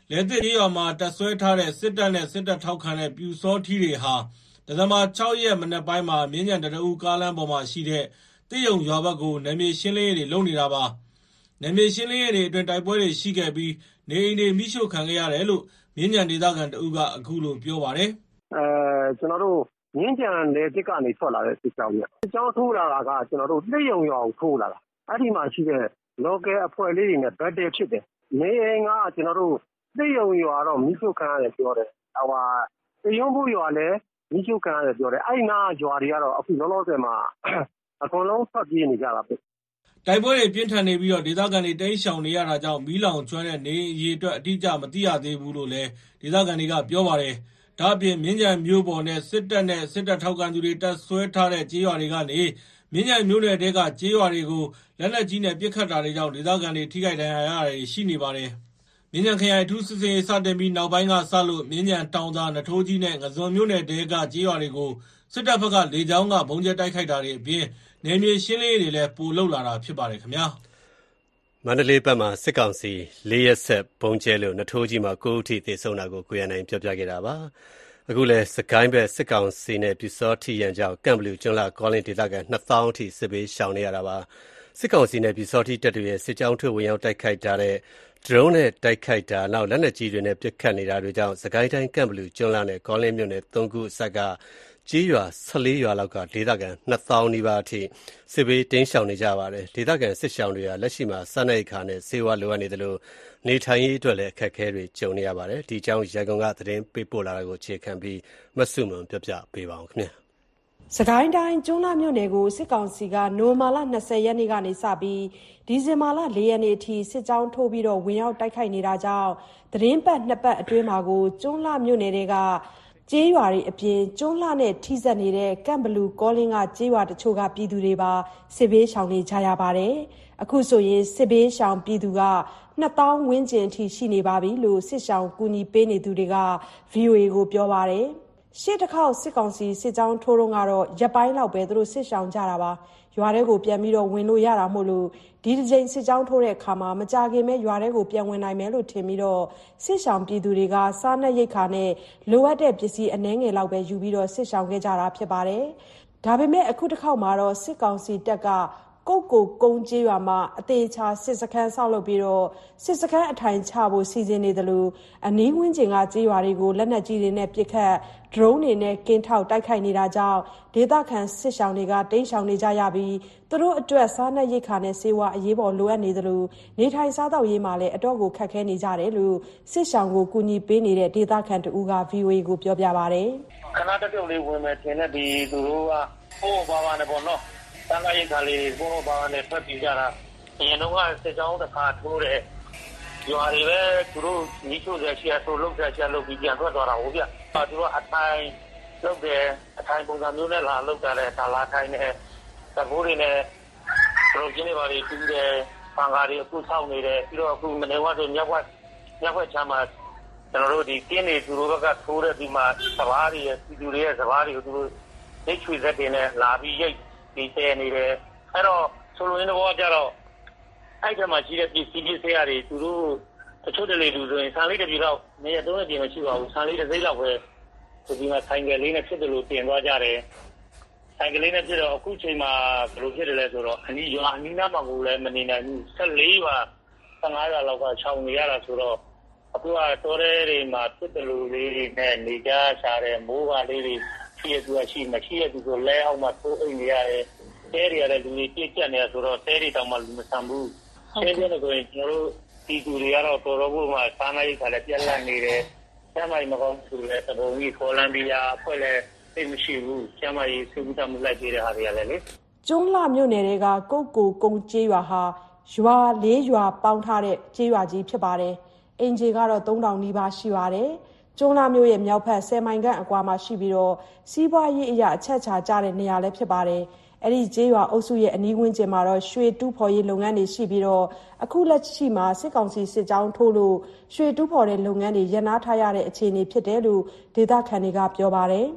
လယ်သစ်ကျေးရွာမှာတပ်စွဲထားတဲ့စစ်တပ်နဲ့စစ်တပ်ထောက်ခံတဲ့ပျူစောထီးတွေဟာဒီဇင်ဘာ 6 ရက်မနက်ပိုင်းမှာမြင်းခြံတရဦးကားလမ်းပေါ်မှာရှိတဲ့တစ်ယုံရွာဘက်ကိုနယ်မြေရှင်းလင်းရေးတွေလုပ်နေတာပါ။နယ်မြေရှင်းလင်းရေးတွေအတွင်းတိုက်ပွဲတွေရှိခဲ့ပြီးနေအိမ်တွေမိရှို့ခံခဲ့ရတယ်လို့မြင်းခြံဒေသခံတဦးကအခုလိုပြောပါတယ်။ကျွန်တော်တို့မြင်းခြံနယ်တစ်ကနေထွက်လာတဲ့စစ်ကြောင်းကြီး။စစ်ကြောင်းထိုးလာတာကကျွန်တော်တို့တစ်ယုံရွာကိုထိုးလာတာ။အဲ့ဒီမှာရှိတဲ့ local အဖွဲ့လေးတွေနဲ့ဗတ်တယ်ဖြစ်တယ်။နေအိမ်ကကျွန်တော်တို့တစ်ယုံရွာတော့မိရှို့ခံရတယ်ပြောတယ်။တရုံးဘူးရွာလည်းမိရှုခံရတယ်ပြောတယ်အဲ့နာရွာတွေကတော့အခုလောလောဆယ်မှာအကုန်လုံးဖတ်ပြေးနေကြတာပဲတိုက်ပွဲတွေပြင်းထန်နေပြီးတော့ဒေသခံတွေတိမ်းရှောင်နေရတာကြောင့်မီးလောင်ကျွမ်းတဲ့နေအရေးအတွက်အတိအကျမသိရသေးဘူးလို့လည်းဒေသခံတွေကပြောပါတယ်ဒါအပြင်မြင်းကြံမျိုးပေါ်နဲ့စစ်တပ်ထောက်ခံသူတွေတပ်ဆွဲထားတဲ့ကြေးရွာတွေကနေမြင်းကြံမျိုးနယ်တဲကကြေးရွာတွေကိုလက်နက်ကြီးနဲ့ပစ်ခတ်တာတွေကြောင့်ဒေသခံတွေထိခိုက်ဒဏ်ရာရတာတွေရှိနေပါတယ်မြင်းကြံခရိုင်အထူးစစ်စင်ရေးစတင်ပြီးနောက်ပိုင်းကစလို့မြင်းကြံတောင်သာနထိုးကြီးနဲ့ငဇွန်မြို့နယ်တဲကကြေးရွာတွေကိုစစ်တပ်ဘက်ကလေကြောင်းကဘုံကျဲတိုက်ခိုက်တာတွေအပြင်နယ်မြေရှင်းလင်းရေးတွေလည်းပိုလုပ်လာတာဖြစ်ပါတယ်ခင်ဗျာမန္တလေးဘက်မှာစစ်ကောင်စီ၄ရက်ဆက်ဘုံကျဲလို့နထိုးကြီးမှာ9ဦးထိသေဆုံးတာကိုကိုရနိုင်ပြောပြခဲ့တာပါအခုလဲစကိုင်းဘက်စစ်ကောင်စီနဲ့ပြူစောထီရန်ကြောင့်ကန့်ဘလူကျွန်းလာကောလင်းဒေသခံ2000အထိစစ်ပေးရှောင်နေရတာပါစစ်ကောင်စီနဲ့ပြူစောထီတပ်တွေရဲ့စစ်ကြောင်းထုတ်ဝင်ရောက်တိုက်ခိုက်တာတဲ့ဒရုန်းနဲ့တိုက်ခိုက်တာနောက်လက်နက်ကြီးတွေနဲ့ပစ်ခတ်နေတာတွေကြောင့်စကိုင်းတိုင်းကန့်ဘလူကျွန်းလာနဲ့ကောလင်းမြို့နယ်3ခုအစက်ကကြေးရွာ14ရွာလောက်ကဒေသခံ2000နီးပါးအထိစစ်ဘေးတင်းရှောင်နေကြပါတယ်ဒေသခံစစ်ရှောင်တွေကလက်ရှိမှာစားနပ်ရိက္ခာနဲ့ဆေးဝါးလိုအပ်နေတယ်လို့နေထိုင်ရေးအတွက်လည်းအခက်အခဲတွေကြုံနေရပါတယ်ဒီအကြောင်းရန်ကုန်ကသတင်းပေးပို့လာတာကိုအခြေခံပြီးမဆုမွန်ပြောပြပေးပါအောင်ခင်ဗျာစကိုင်းတိုင်းကျွန်းလာမြို့နယ်ကိုစစ်ကောင်စီကနိုဝင်ဘာလ20ရက်နေ့ကနေစပြီးဒီဇင်ဘာလ4ရက်နေ့အထိစစ်ကြောင်းထိုးပြီးတော့ဝင်ရောက်တိုက်ခိုက်နေတာကြောင့်သတင်းပတ်2ပတ်အတွင်းမှာကိုကျွန်းလာမြို့နယ်တွေကကြေးရွာတွေအပြင်ကျွန်းလှနဲ့ထိစပ်နေတဲ့ကန့်ဘလူကောလင်းကကြေးရွာတချို့ကပြည်သူတွေပါစစ်ဘေးရှောင်နေကြရပါတယ်အခုဆိုရင်စစ်ဘေးရှောင်ပြည်သူက2000ဝန်းကျင်အထိရှိနေပါပြီလို့စစ်ရှောင်ကူညီပေးနေသူတွေက VOA ကိုပြောပါတယ်ရှေ့တစ်ခေါက်စစ်ကောင်စီစစ်ကြောင်းထိုးတော့ကတော့ရပ်ပိုင်းလောက်ပဲသူတို့စစ်ရှောင်ကြတာပါရွာထဲကိုပြန်ပြီးတော့ဝင်လို့ရတာမို့လို့ဒီတစ်ချိန်စစ်ကြောင်းထိုးတဲ့အခါမှာမကြခင်မဲ့ရွာထဲကိုပြန်ဝင်နိုင်မယ်လို့ထင်ပြီးတော့စစ်ရှောင်ပြည်သူတွေကစားနပ်ရိက္ခာနဲ့လိုအပ်တဲ့ပစ္စည်းအနှဲငယ်လောက်ပဲယူပြီးတော့စစ်ရှောင်ခဲ့ကြတာဖြစ်ပါတယ်ဒါပေမဲ့အခုတစ်ခေါက်မှာတော့စစ်ကောင်စီတပ်ကကုတ်ကိုကုန်းကျေးရွာမှာအသေးချာစစ်စခန်းဆောက်လုပ်ပြီးတော့စစ်စခန်းအထိုင်ချဖို့စီစဉ်နေတယ်လို့အနီးဝန်းကျင်ကကျေးရွာတွေကိုလက်နက်ကြီးတွေနဲ့ပစ်ခတ်ဒရုန်းတွေနဲ့ကင်းထောက်တိုက်ခိုက်နေတာကြောင့်ဒေသခံစစ်ရှောင်တွေကတိမ်းရှောင်နေကြရပြီးသူတို့အတွက်စားနပ်ရိက္ခာနဲ့ဆေးဝါးအရေးပေါ်လိုအပ်နေတယ်လို့နေထိုင်စားသောက်ရေးမှာလည်းအတော့ကိုခက်ခဲနေကြတယ်လို့စစ်ရှောင်ကိုကူညီပေးနေတဲ့ဒေသခံတဦးက VOA ကိုပြောပြပါတယ်ခဏတပြုတ်လေးဝင်မယ်ထင်တဲ့ဒီသူတို့ကဟိုဘာဘာနဲ့ပေါ့နော်စားနပ်ရိက္ခာလေးကိုဘာဘာနဲ့ထွက်ပြီးကြတာအရင်တော့စစ်ကြောင်းတစ်ခါထိုးတယ်ရွာတွေပဲသူတို့ညီချိုရရှိရဆိုလုပ်ကြချလုပ်ပြီးပြန်ထွက်သွားတာဟုတ်ဗျသူတို့အထိုင်လုပ်တယ်အထိုင်ပုံစံမျိုးနဲ့လာလုပ်ကြတယ်ဒါလာထိုင်နေသဘောတွေနဲ့ပရိုဂျင်းတွေပါပြီးတူးတယ်ပန်ကားတွေအခုဆောက်နေတယ်ပြီးတော့အခုမနေဝါဆိုမြောက်ဘက်ချမ်းမှာကျွန်တော်တို့ဒီကင်းတွေသူတို့ကထိုးတဲ့ဒီမှာစဘာတွေပြည်သူတွေရဲ့စဘာတွေကိုသူတို့လက်ချွေဆက်တင်နဲ့လာပြီးရိတ်ဒီတဲနေတယ်အဲ့တော့ဆိုလိုရင်းတော့ကြတော့အဲ့ဒီမှာရှိတဲ့ပစ္စည်းတွေသူတို့တချို့တလေလူဆိုရင်ဆန်လေးတစ်ပြည့်တော့နေရ3ရက်ပြင်မရှိပါဘူးဆန်လေးတစ်စိမ့်လောက်ပဲဒီမှာဆိုင်ကလေးနဲ့ဖြစ်တယ်လို့တင်သွားကြတယ်ဆိုင်ကလေးနဲ့ဖြစ်တော့အခုချိန်မှာဘယ်လိုဖြစ်တယ်လဲဆိုတော့အနီးရွာအနီးနားမှာကိုလည်းမနေနိုင်ဘူး14ရွာ15ရွာလောက်ကချောင်းနေရတာဆိုတော့အခုကတော်ရဲတွေမှာဖြစ်တယ်လို့လေးတွေနဲ့နေကြရှာတယ်မိုးကလေးတွေရှိရသူရှိမရှိရသူဆိုလဲအောင်မှထိုးအိမ်နေရတယ်တဲတွေရတယ်လူတွေပြည့်ကျက်နေရဆိုတော့တဲတွေတောင်မှလူမဆန်ဘူးဆင်းရဲနေဆိုရင်ကျွန်တော်တို့ဒီသူတွေကတော့တော်တော်ကိုမှစားနပ်ရိက္ခာလည်းပြက်လက်နေတယ်ကျမကြီးမကောင်းသူလည်းတပုံကြီးခေါ်လန်းပြီးအဖွဲ့လည်းသိမရှိဘူးကျမကြီးစုဘူးတမှုလိုက်ပေးတဲ့ဟာတွေကလည်းလေကျွန်းလာမြို့နယ်တွေကကုတ်ကိုကုန်းကျေးရွာဟာရွာ4ရွာပေါင်းထားတဲ့ကျေးရွာကြီးဖြစ်ပါတယ်အင်ဂျီကတော့3000နီးပါးရှိပါတယ်ကျွန်းလာမြို့ရဲ့မြောက်ဘက်10မိုင်ခန့်အကွာမှာရှိပြီးတော့စီးပွားရေးအရာအချက်ချာကျတဲ့နေရာလည်းဖြစ်ပါတယ်အဲ့ဒီကျေးရွာအုပ်စုရဲ့အနီးဝန်းကျင်မှာတော့ရွှေတူးဖော်ရေးလုပ်ငန်းတွေရှိပြီးတော့အခုလက်ရှိမှာစစ်ကောင်စီစစ်ကြောင်းထိုးလို့ရွှေတူးဖော်တဲ့လုပ်ငန်းတွေရပ်နားထားရတဲ့အခြေအနေဖြစ်တယ်လို့ဒေသခံတွေကပြောပါတယ်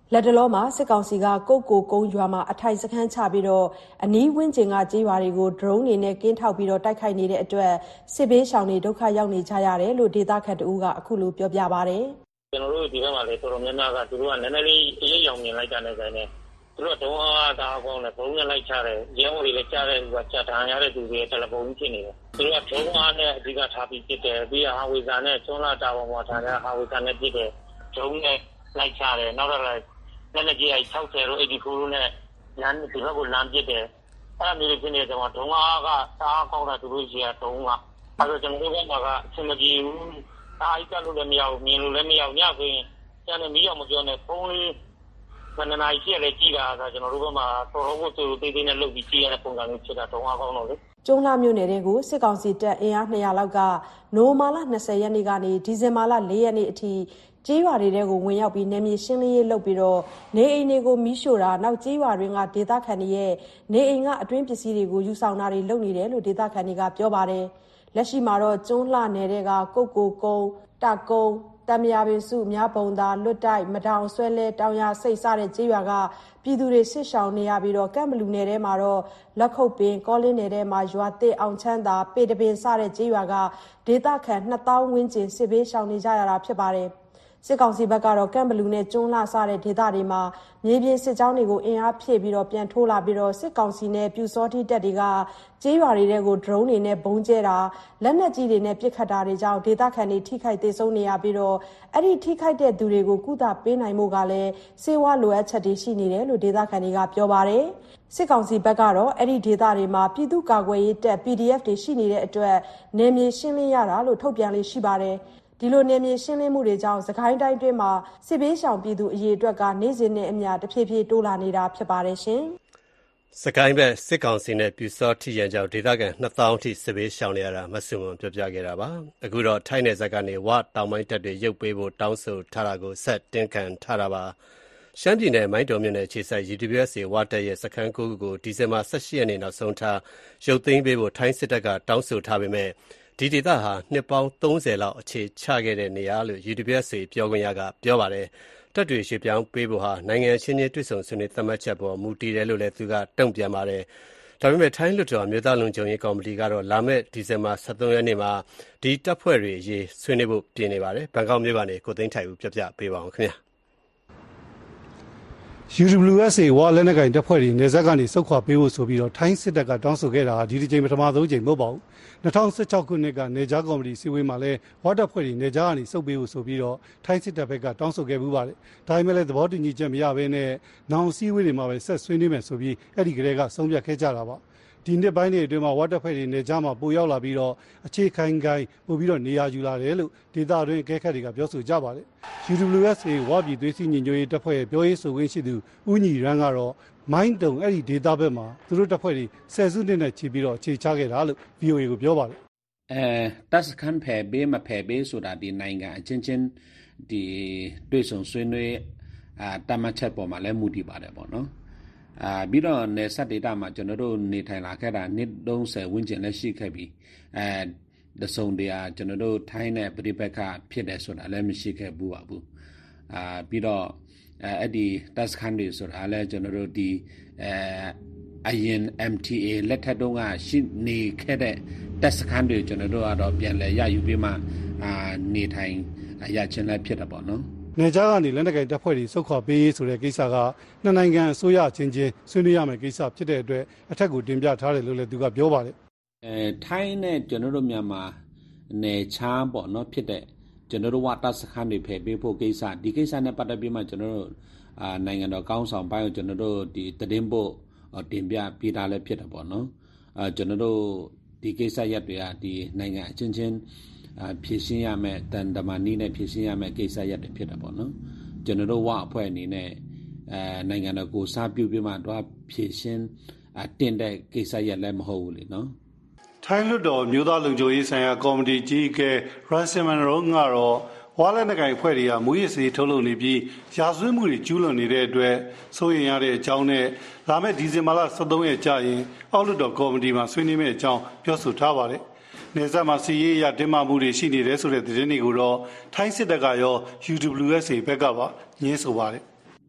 လက်တလောမှာစစ်ကောင်စီကကုတ်ကိုကုန်းရွာမှာအထိုင်စခန်းချပြီးတော့အနီးဝန်းကျင်ကကြေးရွာတွေကိုဒရုန်းတွေနဲ့ကင်းထောက်ပြီးတော့တိုက်ခိုက်နေတဲ့အတွက်စစ်ဘေးရှောင်တွေဒုက္ခရောက်နေကြရတယ်လို့ဒေသခံတဦးကအခုလိုပြောပြပါတယ်။ကျွန်တော်တို့ဒီဘက်မှာလည်းတော်တော်များများကသူတို့ကနည်းနည်းလေးအရေးရောင်မြင်လိုက်တာနဲ့ဆိုင်နေသူတို့တုံးအားဒါအကောင်းနဲ့ဘုံနဲ့လိုက်ချတယ်ရဲဝတွေလည်းကြားတဲ့သူကကြားထားရတဲ့သူတွေတယ်လီဖုန်းဖြစ်နေတယ်သူတို့ကတုံးအားနဲ့အဓိကထားပြီးဖြစ်တယ်ပြီးဟာဝေစာနဲ့ကျွန်းလာတာပေါ်မှာထားတဲ့ဟာဝေစာနဲ့ဖြစ်တယ်ဒုံးနဲ့လိုက်ချတယ်နောက်တော့လည်းလက်ကြီး60တို့84တို့နဲ့လမ်းဒီဘက်ကိုလမ်းပစ်တယ်အဲ့ဒါမျိုးဖြစ်နေတယ်မှာဒုံးအားကစားကောင်းတာသူတို့ကြီးကဒုံးကအဲ့တော့ကျွန်တော်တို့ကအဆင်မပြေဘူးအားကြီးကလို့လည်းမရဘူးမြင်လို့လည်းမရဘူးညဆိုရင်ကျန်တဲ့မီးအောင်မပြောနဲ့ဖုန်းလေးမနနာကြီးလည်းကြည်တာဆိုကျွန်တော်တို့ဘက်မှာတော်တော်ကိုသူတေးသေးနဲ့လုပ်ပြီးကြည်ရတဲ့ပုံစံမျိုးဖြစ်တာဒုံအားကောင်းတော့လေကျုံးလာမြို့နယ်တွေကိုစစ်ကောင်စီတပ်အင်အား200လောက်ကနိုဝင်ဘာလ20ရက်နေ့ကနေဒီဇင်ဘာလ4ရက်နေ့အထိကြေးရွာတွေကိုဝင်ရောက်ပြီးနယ်မြေရှင်းလင်းရေးလုပ်ပြီးတော့နေအိမ်တွေကိုမီးရှို့တာနောက်ကြေးရွာတွေကဒေသခံတွေရဲ့နေအိမ်ကအတွင်းပစ္စည်းတွေကိုယူဆောင်တာတွေလုပ်နေတယ်လို့ဒေသခံတွေကပြောပါတယ်လက်ရှိမှာတော့ကျုံးလှနယ်တွေကကုတ်ကိုကုန်းတကုန်းတမယာပင်စုမြပုံသာလွတ်တိုက်မတောင်ဆွဲလဲတောင်ရစိတ်စတဲ့ကြေးရွာကပြည်သူတွေစစ်ရှောင်နေရပြီးတော့ကန့်ဘလူနယ်ထဲမှာတော့လက်ခုပ်ပင်ကောလင်းနယ်ထဲမှာရွာတစ်အောင်ချမ်းသာပေတပင်စတဲ့ကြေးရွာကဒေသခံ2000ဝန်းကျင်စစ်ဘေးရှောင်နေကြရတာဖြစ်ပါတယ်စစ်ကောင်စီဘက်ကတော့ကန့်ဘလူနဲ့ကျွန်းလှစတဲ့ဒေသတွေမှာမြေပြင်စစ်ကြောင်းတွေကိုအင်အားဖြည့်ပြီးတော့ပြန်ထိုးလာပြီးတော့စစ်ကောင်စီနဲ့ပြူစောတိတပ်တွေကကြေးရွာတွေကိုဒရုန်းတွေနဲ့ဘုံကျဲတာလက်နက်ကြီးတွေနဲ့ပစ်ခတ်တာတွေကြောင့်ဒေသခံတွေထိခိုက်ဒေဆုံးနေရပြီးတော့အဲ့ဒီထိခိုက်တဲ့သူတွေကိုကုသပေးနိုင်မှုကလည်းစေဝါလိုအပ်ချက်တွေရှိနေတယ်လို့ဒေသခံတွေကပြောပါတယ်စစ်ကောင်စီဘက်ကတော့အဲ့ဒီဒေသတွေမှာပြည်သူ့ကာကွယ်ရေးတပ် PDF တွေရှိနေတဲ့အတွက်နယ်မြေရှင်းလင်းရတာလို့ထုတ်ပြန်လေးရှိပါတယ်ဒီလိုနယ်မြေရှင်းလင်းမှုတွေကြောင့်စကိုင်းတိုင်းတွင်းမှာစစ်ဘေးရှောင်ပြည်သူအရေးအတွက်ကနေ့စဉ်နဲ့အမျှတဖြည်းဖြည်းတိုးလာနေတာဖြစ်ပါတယ်ရှင်။စကိုင်းဘက်စစ်ကောင်စီနဲ့ပြူစောတိရန်ကြောင့်ဒေသခံ2000ထိစစ်ဘေးရှောင်နေရတာမဆုမွန်ပြောပြခဲ့တာပါ။အခုတော့ထိုင်းနယ်စပ်ကနေဝတောင်ပိုင်းတပ်တွေရုပ်ပေးဖို့တောင်းဆိုထားတာကိုဆက်တင်းခံထားတာပါ။ရှမ်းပြည်နယ်မိုင်းတော်မြို့နယ်ခြေဆိုင် UWSA ဝတပ်ရဲ့စခန်း9ခုကိုဒီဇင်ဘာ17ရက်နေ့နောက်ဆုံးထားရုပ်သိမ်းပေးဖို့ထိုင်းစစ်တပ်ကတောင်းဆိုထားပေမဲ့ဒီဒေသဟာနှစ်ပေါင်း30လောက်အခြေချခဲ့တဲ့နေရာလို့ UWSA ပြောခွင့်ရကပြောပါတယ်။တပ်တွေရွှေ့ပြောင်းပေးဖို့ဟာနိုင်ငံချင်းချင်းတွေ့ဆုံဆွေးနွေးသတ်မှတ်ချက်ပေါ်မူတည်တယ်လို့လည်းသူကတုံ့ပြန်ပါတယ်။ဒါပေမဲ့ထိုင်းလွှတ်တော်အမျိုးသားလုံခြုံရေးကော်မတီကတော့လာမယ့်ဒီဇင်ဘာ23ရက်နေ့မှာဒီတပ်ဖွဲ့တွေအရေးဆွေးနွေးဖို့ပြင်နေပါတယ်။ဘန်ကောက်မြို့ကနေကိုသိန်းထိုက်ဦးပြောပြပေးပါအောင်ခင်ဗျာ။ UWSA ဝါလက်နက်ကင်တပ်ဖွဲ့တွေနေဆက်ကနေစုတ်ခွာပေးဖို့ဆိုပြီးတော့ထိုင်းစစ်တပ်ကတောင်းဆိုခဲ့တာဒီတစ်ချိန်ပထမဆုံးချိန်မဟုတ်ပါဘူး2016ခုနှစ်ကနေကြားကော်မတီစီဝေးမှာလဲဝါတပ်ဖွဲ့တွေနေကြားကနေစုတ်ပေးဖို့ဆိုပြီးတော့ထိုင်းစစ်တပ်ဘက်ကတောင်းဆိုခဲ့မှုပါတယ်ဒါပေမဲ့လည်းသဘောတူညီချက်မရဘဲနဲ့နောင်စီဝေးတွေမှာပဲဆက်ဆွေးနွေးမယ်ဆိုပြီးအဲ့ဒီကလေးကဆုံးဖြတ်ခဲ့ကြတာပါဒီနှစ်ပိုင်းတွေအတွင်းမှာဝါတပ်ဖွဲ့တွေနေကြားမှာပိုရောက်လာပြီးတော့အခြေခိုင်ခိုင်ပို့ပြီးတော့နေရာယူလာတယ်လို့ဒေသတွင်းအကဲခတ်တွေကပြောဆိုကြပါတယ် UWSA ဝါပြည်သွေးစည်းညီညွတ်ရေးတပ်ဖွဲ့ရဲ့ပြောရေးဆိုခွင့်ရှိသူဦးညီရန်ကတော့မိုင်းတုံအဲ့ဒီဒေသဘက်မှာသူတို့တပ်ဖွဲ့တွေဆယ်စုနှစ်နဲ့ချီပြီးတော့အခြေချခဲ့တာလို့ VOA ကိုပြောပါတယ်တပ်စခန်းဖယ်ပေးမဖယ်ပေးဆိုတာဒီနိုင်ငံအချင်းချင်းဒီတွေ့ဆုံဆွေးနွေးတမတ်ချက်ပေါ်မှာလည်းမူတည်ပါတယ်ပေါ့နော်ပြီးတော့နေဆက်ဒေတာမှာကျွန်တော်တို့နေထိုင်လာခဲ့တာနှစ်30ဝန်းကျင်လည်းရှိခဲ့ပြီတဆုံတရာကျွန်တော်တို့ထိုင်းတဲ့ပြိပက္ခဖြစ်တယ်ဆိုတာလည်းမရှိခဲ့ဘူးပါဘူးပြီးတော့အဲ့ဒီတပ်စခန်းတွေဆိုတာလည်းကျွန်တော်တို့ဒီအရင် MTA လက်ထက်တုန်းကရှိနေခဲ့တဲ့တပ်စခန်းတွေကျွန်တော်တို့ကတော့ပြန်လည်ရယူပြီးမှနေထိုင်ရချင်းလည်းဖြစ်တာပေါ့နော်နေကြားကနေလက်နက်ကင်တပ်ဖွဲ့တွေစုတ်ခွာပေးရေးဆိုတဲ့ကိစ္စကနှစ်နိုင်ငံအစိုးရချင်းချင်းဆွေးနွေးရမယ့်ကိစ္စဖြစ်တဲ့အတွက်အထက်ကိုတင်ပြထားတယ်လို့လည်းသူကပြောပါတယ်ထိုင်းနဲ့ကျွန်တော်တို့မြန်မာနယ်ချားပေါ့နော်ဖြစ်တဲ့ကျွန်တော်တို့ဝတပ်စခန်းတွေဖယ်ပေးဖို့ကိစ္စဒီကိစ္စနဲ့ပတ်သက်ပြီးမှကျွန်တော်တို့နိုင်ငံတော်ကောင်းဆောင်ပိုင်းကိုကျွန်တော်တို့ဒီသတင်းဖို့တင်ပြပေးတာလည်းဖြစ်တယ်ပေါ့နော်ကျွန်တော်တို့ဒီကိစ္စရပ်တွေကဒီနိုင်ငံအချင်းချင်းဖြည့်ရှင်းရမယ်တန်တမာနီးနဲ့ဖြည့်ရှင်းရမယ်ကိစ္စရပ်တွေဖြစ်တာပေါ့နော်ကျွန်တော်တို့ဝအဖွဲ့အနေနဲ့နိုင်ငံတော်ကိုစားပြုပြီးမှတော့ဖြည့်ရှင်းတင်တဲ့ကိစ္စရပ်လည်းမဟုတ်ဘူးလေနော်ထိုင်းလွှတ်တော်မျိုးသားလုံခြုံရေးဆိုင်ရာကော်မတီကြီးကရန်စမန်ရောကတော့ဝါလက်နက်ကိုင်ဖွဲ့တွေကမူရစ်စီထုတ်လုပ်နေပြီးရာဇဝတ်မှုတွေကျူးလွန်နေတဲ့အတွက်စိုးရိမ်ရတဲ့အကြောင်းနဲ့လာမယ့်ဒီဇင်ဘာလ23ရက်ကြာရင်အောက်လွှတ်တော်ကော်မတီမှာဆွေးနွေးမယ့်အကြောင်းပြောဆိုထားပါတယ်နေဆက်မှာစီရေးရတင်မာမှုတွေရှိနေတယ်ဆိုတဲ့သတင်းတွေကိုတော့ထိုင်းစစ်တပ်ကရော UWSA ဘက်ကပါညှင်းဆိုပါတယ်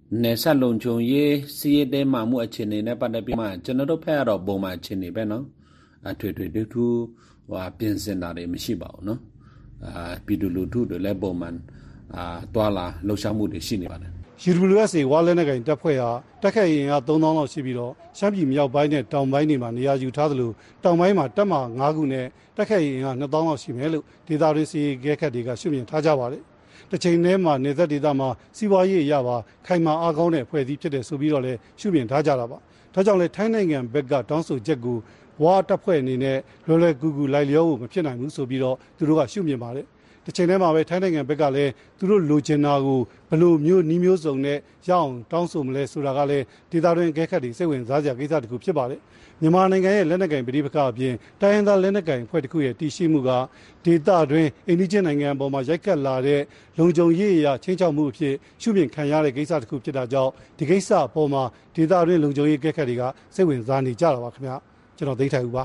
နယ်ဆက်လုံခြုံရေးစီးရဲတဲ့မှမှုအခြေအနေနဲ့ပတ်သက်ပြီးမှကျွန်တော်တို့ဖက်ကတော့ပုံမှန်အခြေအနေပဲနော်ထွေတူပြင်ဆင်တာတွေမရှိပါဘူးနော်ပြည်သူလူထုတွေလည်းပုံမှန်တွာလာလှုပ်ရှားမှုတွေရှိနေပါတယ် UWSA ဝါလက်နက်ကိုင်တပ်ဖွဲ့ဟာတက်ခတ်ရင်က3000လောက်ရှိပြီးတော့ရှမ်းပြည်မြောက်ပိုင်းနဲ့တောင်ပိုင်းတွေမှာနေရာယူထားသလိုတောင်ပိုင်းမှာတပ်မ9ခုနဲ့တက်ခတ်ရင်က2000လောက်ရှိမယ်လို့ဒေသတွင်းစီရဲခက်တွေကရှုမြင်ထားကြပါတယ်။တစ်ချိန်တည်းမှာနေသက်ဒေသမှာစီးပွားရေးအရပါခိုင်မာအားကောင်းတဲ့ဖွဲ့စည်းဖြစ်တဲ့ဆိုပြီးတော့လည်းရှုမြင်ထားကြတာပါ။ဒါကြောင့်လည်းထိုင်းနိုင်ငံဘက်ကတောင်းဆိုချက်ကိုဝါတပ်ဖွဲ့အနေနဲ့လွယ်ကူကူလိုက်လျောဖို့မဖြစ်နိုင်ဘူးဆိုပြီးတော့သူတို့ကရှုမြင်ပါတယ်။တစ်ချိန်တည်းမှာပဲထိုင်းနိုင်ငံဘက်ကလည်းသူတို့လိုချင်တာကိုဘယ်လိုမျိုးနှီးမျိုးစုံနဲ့ရအောင်တောင်းဆိုမလဲဆိုတာကလည်းဒေသတွင်းအကဲခတ်တွေစိတ်ဝင်စားစရာကိစ္စတစ်ခုဖြစ်ပါတယ်။မြန်မာနိုင်ငံရဲ့လက်နက်ကင်ပဋိပက္ခအပြင်တိုင်းရင်းသားလက်နက်ကင်အဖွဲ့တစ်ခုရဲ့တည်ရှိမှုကဒေသတွင်းအိန္ဒိယနိုင်ငံအပေါ်မှာရိုက်ခတ်လာတဲ့လုံခြုံရေးအရာချင်းချောက်မှုအဖြစ်ရှုမြင်ခံရတဲ့ကိစ္စတစ်ခုဖြစ်တာကြောင့်ဒီကိစ္စအပေါ်မှာဒေသတွင်းလုံခြုံရေးအကဲခတ်တွေကစိတ်ဝင်စားနေကြတာပါခင်ဗျာ။ကျွန်တော်သိထိုင်ဦးပါ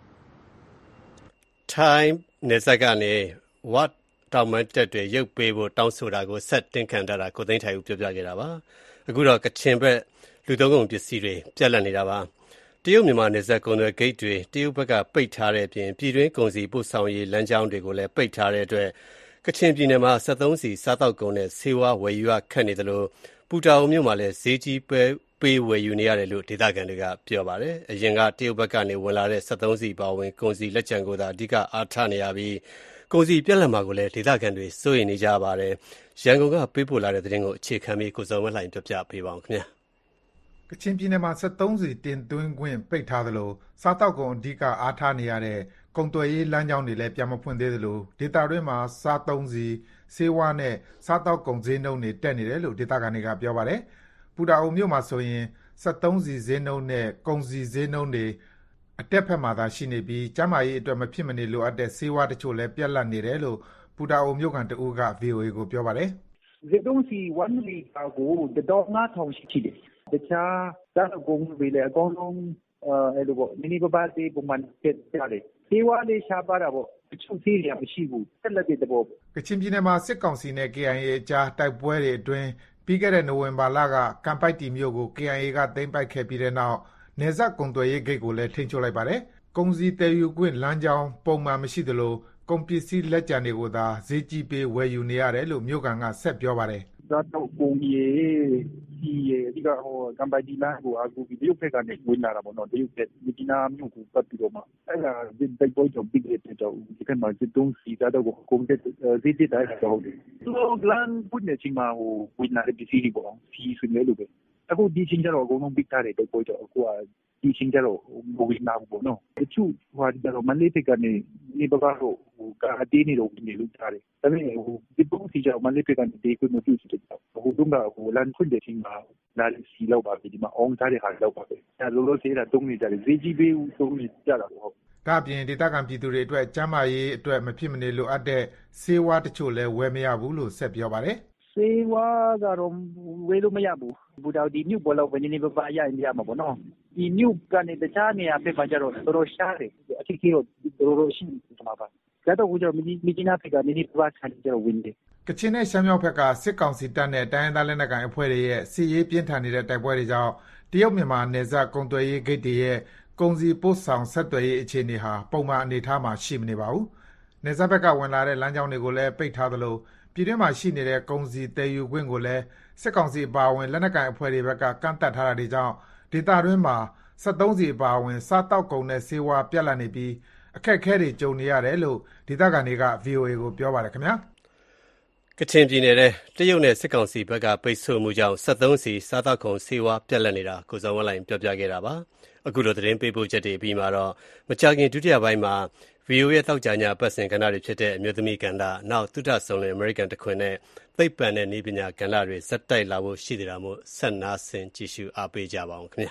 ။ထိုင်းနယ်စပ်ကနေဝတ်တောင်မန်းတက်တွေရုပ်ပေးဖို့တောင်းဆိုတာကိုဆက်တင်ခံတာကိုသိန်းထိုင်ဦးပြောပြခဲ့တာပါအခုတော့ကချင်ဘက်လူသုံးကုန်ပစ္စည်းတွေပြက်လက်နေတာပါတရုတ်မြန်မာနယ်စပ်ကုန်သွယ်ဂိတ်တွေတရုတ်ဘက်ကပိတ်ထားတဲ့အပြင်ပြည်တွင်းကုန်စည်ပို့ဆောင်ရေးလမ်းကြောင်းတွေကိုလည်းပိတ်ထားတဲ့အတွက်ကချင်ပြည်နယ်မှာ73စီစားတောက်ကုန်နဲ့ဆေးဝါးဝယ်ယူရခက်နေတယ်လို့ပူတာအိုမြို့မှာလည်းဈေးကြီးပေးဝယ်ယူနေရတယ်လို့ဒေသခံတွေကပြောပါတယ်အရင်ကတရုတ်ဘက်ကနေဝင်လာတဲ့73စီပါဝင်ကုန်စည်လက်ကျန်ကိုသာအဓိကအားထားနေရပြီးကုန်စည်ပြက်လက်မှာကိုလည်းဒေသခံတွေစိုးရိမ်နေကြပါတယ်။ရန်ကုန်ကပေးပို့လာတဲ့သတင်းကိုအခြေခံပြီးကိုစုံဝက်လှိုင်ပြပြပေးပါအောင်ခင်ဗျာ။ကချင်ပြည်နယ်မှာ73စီတင်သွင်းခွင့်ပိတ်ထားသလိုစားတောက်ကုန်အဓိကအားထားနေရတဲ့ကုန်သွယ်ရေးလမ်းကြောင်းတွေလည်းပြန်မဖွင့်သေးသလိုဒေသတွင်းမှာစားသုံးစီဆေးဝါးနဲ့စားတောက်ကုန်ဈေးနှုန်းတွေတက်နေတယ်လို့ဒေသခံတွေကပြောပါတယ်။ပူတာအိုမြို့မှာဆိုရင်73စီဈေးနှုန်းနဲ့ကုန်စည်ဈေးနှုန်းတွေအတက်ဖက်မှာသာရှိနေပြီးကျန်းမာရေးအတွက်မဖြစ်မနေလိုအပ်တဲ့ဆေးဝါးတချို့လည်းပြက်လက်နေတယ်လို့ပူတာအိုမြို့ကန်တဦးက VOA ကိုပြောပါတယ်။73စီ1 liter ကို$9,000ရှိတယ်။တခြားစားကုန်တွေလည်းအကုန်လုံးအဲ့လိုပေါ့မိနိပပစီပုံမှန်တက်ကြတယ်။ဆေးဝါးလေးရှားပါတာပေါ့တချို့ဆေးတွေမရှိဘူးတက်လက်တဲ့ပေါ့ကချင်ပြည်နယ်မှာစစ်ကောင်စီနဲ့ KIA အကြားတိုက်ပွဲတွေအတွင်းပြီးခဲ့တဲ့နိုဝင်ဘာလကကမ်ပိုက်တီမြို့ကို KIA ကသိမ်းပိုက်ခဲ့ပြီးတဲ့နောက်နယ်စပ်ကုန်သွယ်ရေးဂိတ်ကိုလည်းထိန်းချုပ်လိုက်ပါတယ်။ကုန်စည်တည်ယူခွင့်လမ်းကြောင်းပုံမှန်မရှိသလိုကုန်ပစ္စည်းလက်ကျန်တွေကိုသာဈေးကြီးပေးဝယ်ယူနေရတယ်လို့မြို့ကန်ကဆက်ပြောပါတယ်။စားတော့ကုန်ရေးဒီကကမ်ပိုက်တီလမ်းကိုအခုဒီရုပ်ဖက်ကနေဝင်လာတာပေါ့နော်ဒီရုပ်ဖက်ဒီနာမြို့ကိုပတ်ပြီးတော့မှအဲ့ဒါဒီပိုက်တော့ပြီးတဲ့တော့ဒီကမှာစစ်တုံးစီစားတော့ကုန်တဲ့ဈေးတက်တယ်တော့ဒီလမ်းပွင့်နေချင်းမှာဝင်လာတဲ့ပစ္စည်းတွေပေါ့စီးဆွေးနွေးလို့ပဲအခုဒီချင်းကြတော့အကုန်လုံးပြီးထားတယ်တော့တော့အခုကဒီချင်းကြတော့ဘဝင်လာဘူးပေါ့နော်တချို့ဟိုကြတော့မလေးဖက်ကနေဒီဘကတော့ကအတေးနေတော့နေလို့ထားတယ်ဒါပေမဲ့ဒီပုံစီကြတော့မလေးဖက်ကနေဒီကိုမပြည့်စုံတော့ဟိုတုန်းကလမ်းဖွင့်တဲ့ချင်းမှာလာစီလောက်ပါပြီဒီမှာအောင်ထားတဲ့ဟာလောက်ပါပဲအဲလိုလိုစေးတာတုံးနေကြတယ်ဈေးကြီးပေးဦးတုံးနေကြတာပေါ့ဒါအပြင်ဒေသခံပြည်သူတွေအတွက်ကျန်းမာရေးအတွက်မဖြစ်မနေလိုအပ်တဲ့ဆေးဝါးတချို့လည်းဝယ်မရဘူးလို့ဆက်ပြောပါတယ်ဆေးဝါးကတော့ဝယ်လို့မရဘူးဘူတာဒီမြို့ပေါ်လောက်ပဲနေပပရရင်ရမှာပေါ့နော်ဒီမြို့ကနေတခြားနေရာပဲမှာကြတော့တော်တော်ရှားတယ်အထီးကြီးတော့တော်တော်ရှိနေမှာပါဒါတော့ကိုကျတော့မီဂျီနာဖက်ကနေပပဆန်ကြတော့ဝင်တယ်ကချင်နဲ့ရှမ်းမြောက်ဘက်ကစစ်ကောင်စီတပ်နဲ့တိုင်းရင်းသားလက်နက်ကိုင်အဖွဲ့တွေရဲ့စစ်ရေးပြင်းထန်နေတဲ့တိုက်ပွဲတွေကြောင့်တရုတ်မြန်မာနယ်စပ်ကုန်သွယ်ရေးဂိတ်တွေရဲ့ကုန်စည်ပို့ဆောင်ဆက်သွယ်ရေးအခြေအနေဟာပုံမှန်အနေအထားမှာရှိမနေပါဘူးနယ်စပ်ဘက်ကဝင်လာတဲ့လမ်းကြောင်းတွေကိုလည်းပိတ်ထားသလိုပြည်တွင်းမှာရှိနေတဲ့ကုန်စည်တည်ယူခွင့်ကိုလည်းစစ်ကောင်စီအပါအဝင်လက်နက်ကိုင်အဖွဲ့တွေဘက်ကကန့်သတ်ထားတာတွေကြောင့်ဒေသတွင်းမှာ73စီအပါအဝင်စားတောက်ကုန်နဲ့ဆေးဝါးပြက်လက်နေပြီးအခက်အခဲတွေကြုံနေရတယ်လို့ဒေသခံတွေက VOA ကိုပြောပါတယ်ခင်ဗျာကချင်ပြည်နယ်ထဲတရုတ်နဲ့စစ်ကောင်စီဘက်ကပိတ်ဆို့မှုကြောင့်73စီစားတောက်ကုန်ဆေးဝါးပြက်လက်နေတာကိုစုံဝက်လိုင်းပြောပြခဲ့တာပါအခုလိုသတင်းပေးပို့ချက်တွေပြီးမှာတော့မကြာခင်ဒုတိယပိုင်းမှာVOA ရဲ့တောက်ကြညာပတ်စင်ကဏ္ဍတွေဖြစ်တဲ့အမျိုးသမီးကဏ္ဍနောက်သုတဆုံလင် American တခွင်နဲ့သိပ္ပံနဲ့နည်းပညာကဏ္ဍတွေစက်တိုက်လာဖို့ရှိနေတာမို့ဆက်နာဆင်ကြည့်ရှုအားပေးကြပါအောင်ခင်ဗျာ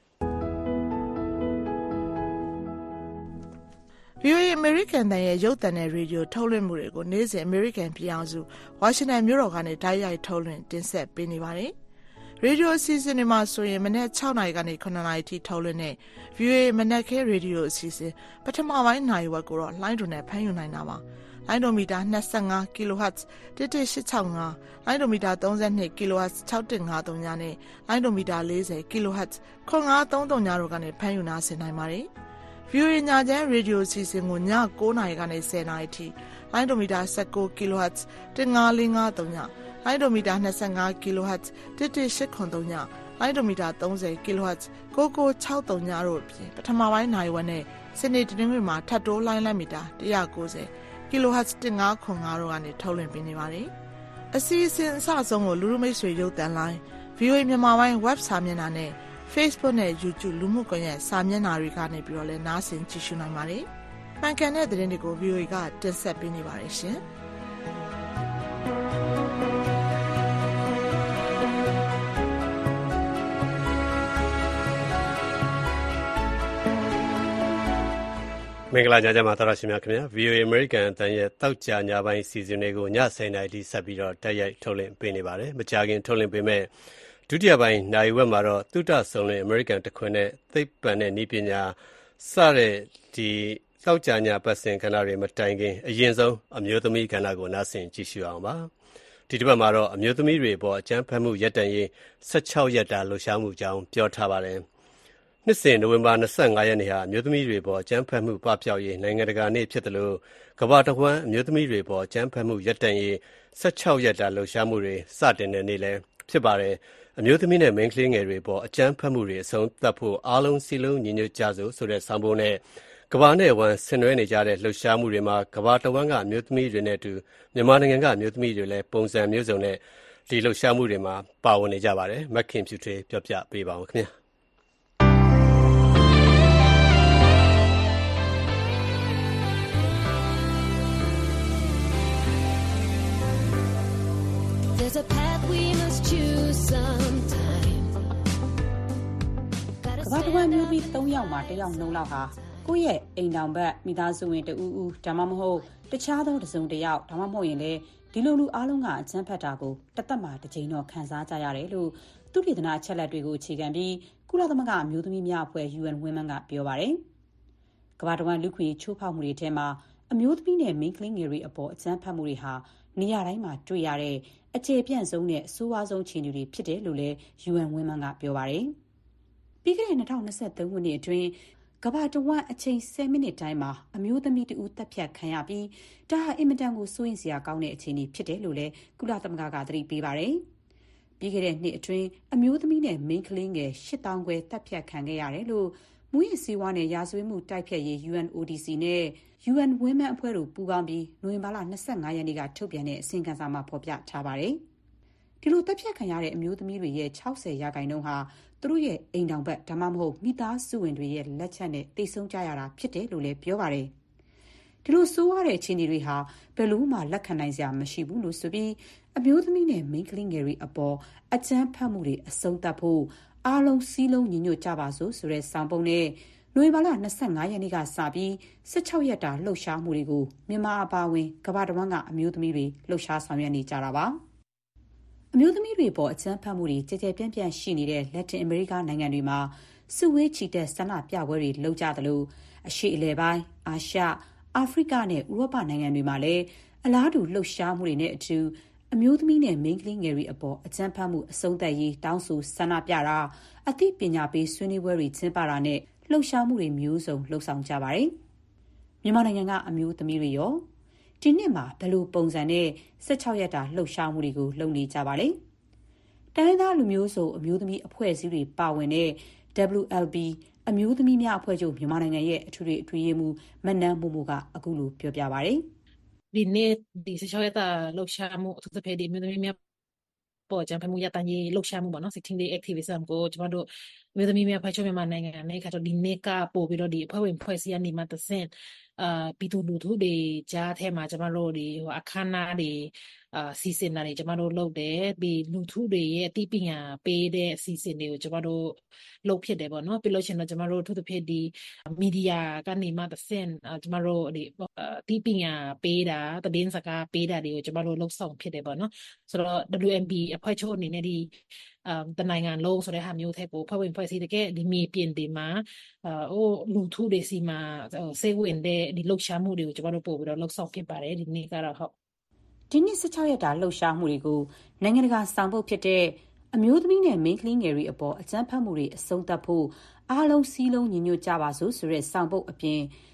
VOA American တန်ရဲ့ရုပ်သံနဲ့ရေဒီယိုထုတ်လွှင့်မှုတွေကိုနေ့စဉ် American ပြည်အောင်စုဝါရှင်တန်မြို့တော်ကနေတိုက်ရိုက်ထုတ်လွှင့်တင်ဆက်ပေးနေပါတယ်။ရေဒီယိုအစီအစဉ်တွေမှာဆိုရင်မနက်6နာရီကနေ9နာရီထိထုတ်လွှင့်တဲ့ VOA မနက်ခင်းရေဒီယိုအစီအစဉ်ပထမပိုင်းနိုင်ဝက်ကိုတော့လိုင်းဒွန်နဲ့ဖမ်းယူနိုင်တာပါ။လိုင်းဒိုမီတာ25 kHz 11865လိုင်းဒိုမီတာ32 kHz 6153နဲ့လိုင်းဒိုမီတာ40 kHz 9533တို့ကနေဖမ်းယူနာဆင်နိုင်ပါတယ်။ VOA ညချမ်းရေဒီယိုအစီအစဉ်ကိုည9:00 နာရီကနေ10:00 နာရီထိလိုင်းဒိုမီတာ19 kHz 15453လိုင်းဒိုမီတာ25 kHz 11883လိုင်းဒိုမီတာ30 kHz 9963တို့အပြင်ပထမပိုင်းနိုင်ဝက်နဲ့စနေတနင်္ဂနွေမှာထပ်တိုးလိုင်းလက်မီတာ190 kHz 1505တို့ကနေထုတ်လွှင့်ပေးနေပါတယ်။အစီအစဉ်အစဆုံးကိုလူလူမိတ်ဆွေရုပ်သံလိုင်း VOA မြန်မာပိုင်း web စာမျက်နှာနဲ့ Facebook နဲ့ YouTube လူမှုကွန်ရက်စာမျက်နှာတွေကနေပြီးတော့လည်းနားဆင်ကြည့်ရှုနိုင်ပါတယ်။မှန်ကန်တဲ့သတင်းတွေကို VOA ကတင်ဆက်ပေးနေပါတယ်ရှင်။မင်္ဂလာညချမ်းပါတော်ရှင်များခင်ဗျာ VOA American အတန်းရဲ့တောက်ကြညပိုင်းစီစဉ်တွေကိုည10:00 နာရီထိဆက်ပြီးတော့တိုက်ရိုက်ထုတ်လွှင့်ပေးနေပါတယ်မကြာခင်ထုတ်လွှင့်ပေးမဲ့ဒုတိယပိုင်းနိုင်ဝက်မှာတော့သုတဆုံလင် American တခွင်နဲ့သိပ္ပံနဲ့နည်းပညာစတဲ့ဒီတောက်ကြညပတ်စဉ်ကဏ္ဍတွေမတိုင်ခင်အရင်ဆုံးအမျိုးသမီးကဏ္ဍကိုနားဆင်ကြည့်ရှုအောင်ပါဒီတစ်ပတ်မှာတော့အမျိုးသမီးတွေပေါ်အကြမ်းဖက်မှုရပ်တန့်ရေး16ရက်တာလှုပ်ရှားမှုကြောင်းပြောထားပါတယ်နှစ်စဉ်နိုဝင်ဘာ25ရက်နေ့ဟာအမျိုးသမီးတွေပေါ်အကြမ်းဖက်မှုပပျောက်ရေးနိုင်ငံတကာနေ့ဖြစ်တယ်လို့ကမ္ဘာတစ်ဝန်းအမျိုးသမီးတွေပေါ်အကြမ်းဖက်မှုရပ်တန့်ရေး16ရက်တာလှုပ်ရှားမှုတွေစတင်တဲ့နေ့လည်းဖြစ်ပါတယ်အမျိုးသမီးနဲ့မိန်းကလေးငယ်တွေပေါ်အကြမ်းဖက်မှုတွေအဆုံးသတ်ဖို့အားလုံးစည်းလုံးညီညွတ်ကြစို့ဆိုတဲ့ဆောင်ပုဒ်နဲ့ကမ္ဘာနဲ့ဝန်းဆင်နွှဲနေကြတဲ့လှုပ်ရှားမှုတွေမှာကမ္ဘာတစ်ဝန်းကအမျိုးသမီးတွေနဲ့အတူမြန်မာနိုင်ငံကအမျိုးသမီးတွေလည်းပုံစံမျိုးစုံနဲ့ဒီလှုပ်ရှားမှုတွေမှာပါဝင်နေကြပါတယ်မခင်ဖြူထွေးပြောပြပေးပါဦးခင်ဗျာ There's a path we must choose sometime. ကမ္ဘာ့တစ်ဝန်းမျိုးပြီး3ယောက်မှာ1ယောက်နှုံးလောက်ဟာကိုယ့်ရဲ့အိမ်တောင်ဘက်မိသားစုဝင်တဦးဦးဒါမှမဟုတ်တခြားသောတစ်စုံတစ်ယောက်ဒါမှမဟုတ်ရင်လည်းဒီလိုလူအားလုံးကအကြမ်းဖက်တာကိုတစ်သက်မှာတစ်ကြိမ်တော့ခံစားကြရတယ်လို့သုတေသနအချက်လက်တွေကိုအခြေခံပြီးကုလသမဂ္ဂအမျိုးသမီးများအဖွဲ့ UN Women ကပြောပါတယ်။ကမ္ဘာ့တစ်ဝန်းလူခွင့်ချိုးဖောက်မှုတွေထဲမှာအမျိုးသမီးနဲ့မိန်းကလေးငယ်တွေအပေါ်အကြမ်းဖက်မှုတွေဟာနေရာတိုင်းမှာတွေ့ရတဲ့အခြေပြန့်ဆုံးနဲ့အဆိုးဝါးဆုံးအခြေအနေတွေဖြစ်တယ်လို့လည်း UN Women ကပြောပါတယ်။ပြီးခဲ့တဲ့2023ခုနှစ်အတွင်းကမ္ဘာတစ်ဝန်းအချိန်10မိနစ်တိုင်းမှာအမျိုးသမီးတဦးတပ်ဖြတ်ခံရပြီးဒါဟာအင်မတန်ကိုစိုးရိမ်စရာကောင်းတဲ့အခြေအနေဖြစ်တယ်လို့လည်းကုလသမဂ္ဂကသတိပေးပါတယ်။ပြီးခဲ့တဲ့နှစ်အတွင်းအမျိုးသမီးနဲ့မိန်းကလေးငယ်8000ခွဲတပ်ဖြတ်ခံခဲ့ရတယ်လို့မူရစ်ဆေးဝါးနဲ့ရာဇဝတ်မှုတိုက်ဖျက်ရေး UNODC နဲ့ UN Women အဖွဲ့တို့ပူးပေါင်းပြီးနိုဝင်ဘာလ25ရက်နေ့ကထုတ်ပြန်တဲ့အစီရင်ခံစာမှာဖော်ပြထားပါတယ်။ဒီလိုတပ်ဖြတ်ခံရတဲ့အမျိုးသမီးတွေရဲ့60%ဟာသူတို့ရဲ့အိမ်တောင်ဘက်ဒါမှမဟုတ်မိသားစုဝင်တွေရဲ့လက်ချက်နဲ့တိတ်ဆုံးကြရတာဖြစ်တယ်လို့လည်းပြောပါတယ်။ဒီလိုဆိုးရတဲ့အခြေအနေတွေဟာဘယ်လို့မှလက်ခံနိုင်စရာမရှိဘူးလို့ဆိုပြီးအမျိုးသမီးနဲ့မိန်းကလေးငယ်တွေအပေါ်အကြမ်းဖက်မှုတွေအဆုံးသတ်ဖို့အားလုံးစည်းလုံးညီညွတ်ကြပါစို့ဆိုတဲ့ဆောင်ပုဒ်နဲ့နိုဝင်ဘာလ25ရက်နေ့ကစပြီး16ရက်တာလှုပ်ရှားမှုတွေကိုမြန်မာအပါအဝင်ကမ္ဘာတစ်ဝန်းကအမျိုးသမီးတွေလှုပ်ရှားဆောင်ရွက်နေကြတာပါအမျိုးသမီးတွေပေါ်အကြမ်းဖက်မှုတွေကြဲကြဲပြန့်ပြန့်ရှိနေတဲ့လက်တင်အမေရိကနိုင်ငံတွေမှာစုဝေးချီတက်ဆန္ဒပြပွဲတွေလုပ်ကြသလိုအရှေ့အလယ်ပိုင်းအာရှအာဖရိကနဲ့ဥရောပနိုင်ငံတွေမှာလည်းအလားတူလှုပ်ရှားမှုတွေနဲ့အတူအမျိုးသမီးနဲ့မိန်းကလေးငယ်တွေအပေါ်အကြမ်းဖက်မှုအဆုံးသတ်ရေးတောင်းဆိုဆန္ဒပြတာအသိပညာပေးဆွေးနွေးပွဲတွေကျင်းပတာနဲ့လှုပ်ရှားမှုတွေမျိုးစုံလှုပ်ဆောင်ကြပါတယ်။မြန်မာနိုင်ငံကအမျိုးသမီးတွေရောဒီနှစ်မှာဘယ်လိုပုံစံနဲ့16ရက်တာလှုပ်ရှားမှုတွေကိုလုပ်နေကြပါလဲ။တိုင်းရင်းသားလူမျိုးစုအမျိုးသမီးအဖွဲ့အစည်းတွေပါဝင်တဲ့ WLB အမျိုးသမီးများအဖွဲ့ချုပ်မြန်မာနိုင်ငံရဲ့အထွေထွေရေးမှူးမနန်းမို့မို့ကအခုလိုပြောပြပါဗျ။ဒီနေ့ဒီ16ရက်တာလှုပ်ရှားမှုအထူးသဖြင့်ဒီအမျိုးသမီးများပေါ်ကြံဖမှုရတန်ကြီးလှုပ်ရှားမှုပေါ့နော် 16 day activism ကိုကျမတို့အမျိုးသမီးများဖွဲ့ချုပ်မြန်မာနိုင်ငံနဲ့ခါတော့ဒီနေ့ကပို့ပြီးတော့ဒီအဖွဲ့ဝင်ဖွဲ့စည်းအနေမှာတဆင့်ပြည်သူလူထုတွေကြားထဲမှာကျမတို့ဒီအခမ်းအနားတွေစီစဉ်တာတွေကျမတို့လုပ်တယ်ပြီးလူထုတွေရဲ့အသိပညာပေးတဲ့အစီအစဉ်တွေကိုကျမတို့လုပ်ဖြစ်တယ်ပေါ့နော်ပြီးလို့ရှိရင်တော့ကျမတို့အထူးသဖြင့်ဒီမီဒီယာကနေမှတဆင့်ကျမတို့ဒီအသိပညာပေးတာသတင်းစကားပေးတာတွေကိုကျမတို့လုပ်ဆောင်ဖြစ်တယ်ပေါ့နော်ဆိုတော့ WMB အဖွဲ့ချုပ်အနေနဲ့ဒီတနိုင်ငံလုံးဆိုတဲ့ဟာမျိုးထက်ကိုဖွဲ့ဝင်ဖွဲ့စည်းတကယ်ဒီမြေပြင်တွေမှာလူထုတွေစီမှာစိတ်ဝင်တဲ့ဒီလှုပ်ရှားမှုတွေကိုကျမတို့ပို့ပြီးတော့လှုပ်ဆောင်ဖြစ်ပါတယ်ဒီနေ့ကတော့ဟုတ်ဒီနေ့16ရက်တာလှုပ်ရှားမှုတွေကိုနိုင်ငံတကာဆောင်ပုဒ်ဖြစ်တဲ့အမျိုးသမီးနဲ့မိန်းကလေးငယ်တွေအပေါ်အကြမ်းဖက်မှုတွေအဆုံးသတ်ဖို့အားလုံးစည်းလုံးညီညွတ်ကြပါစို့ဆိုတဲ့ဆောင်ပုဒ်အပြင်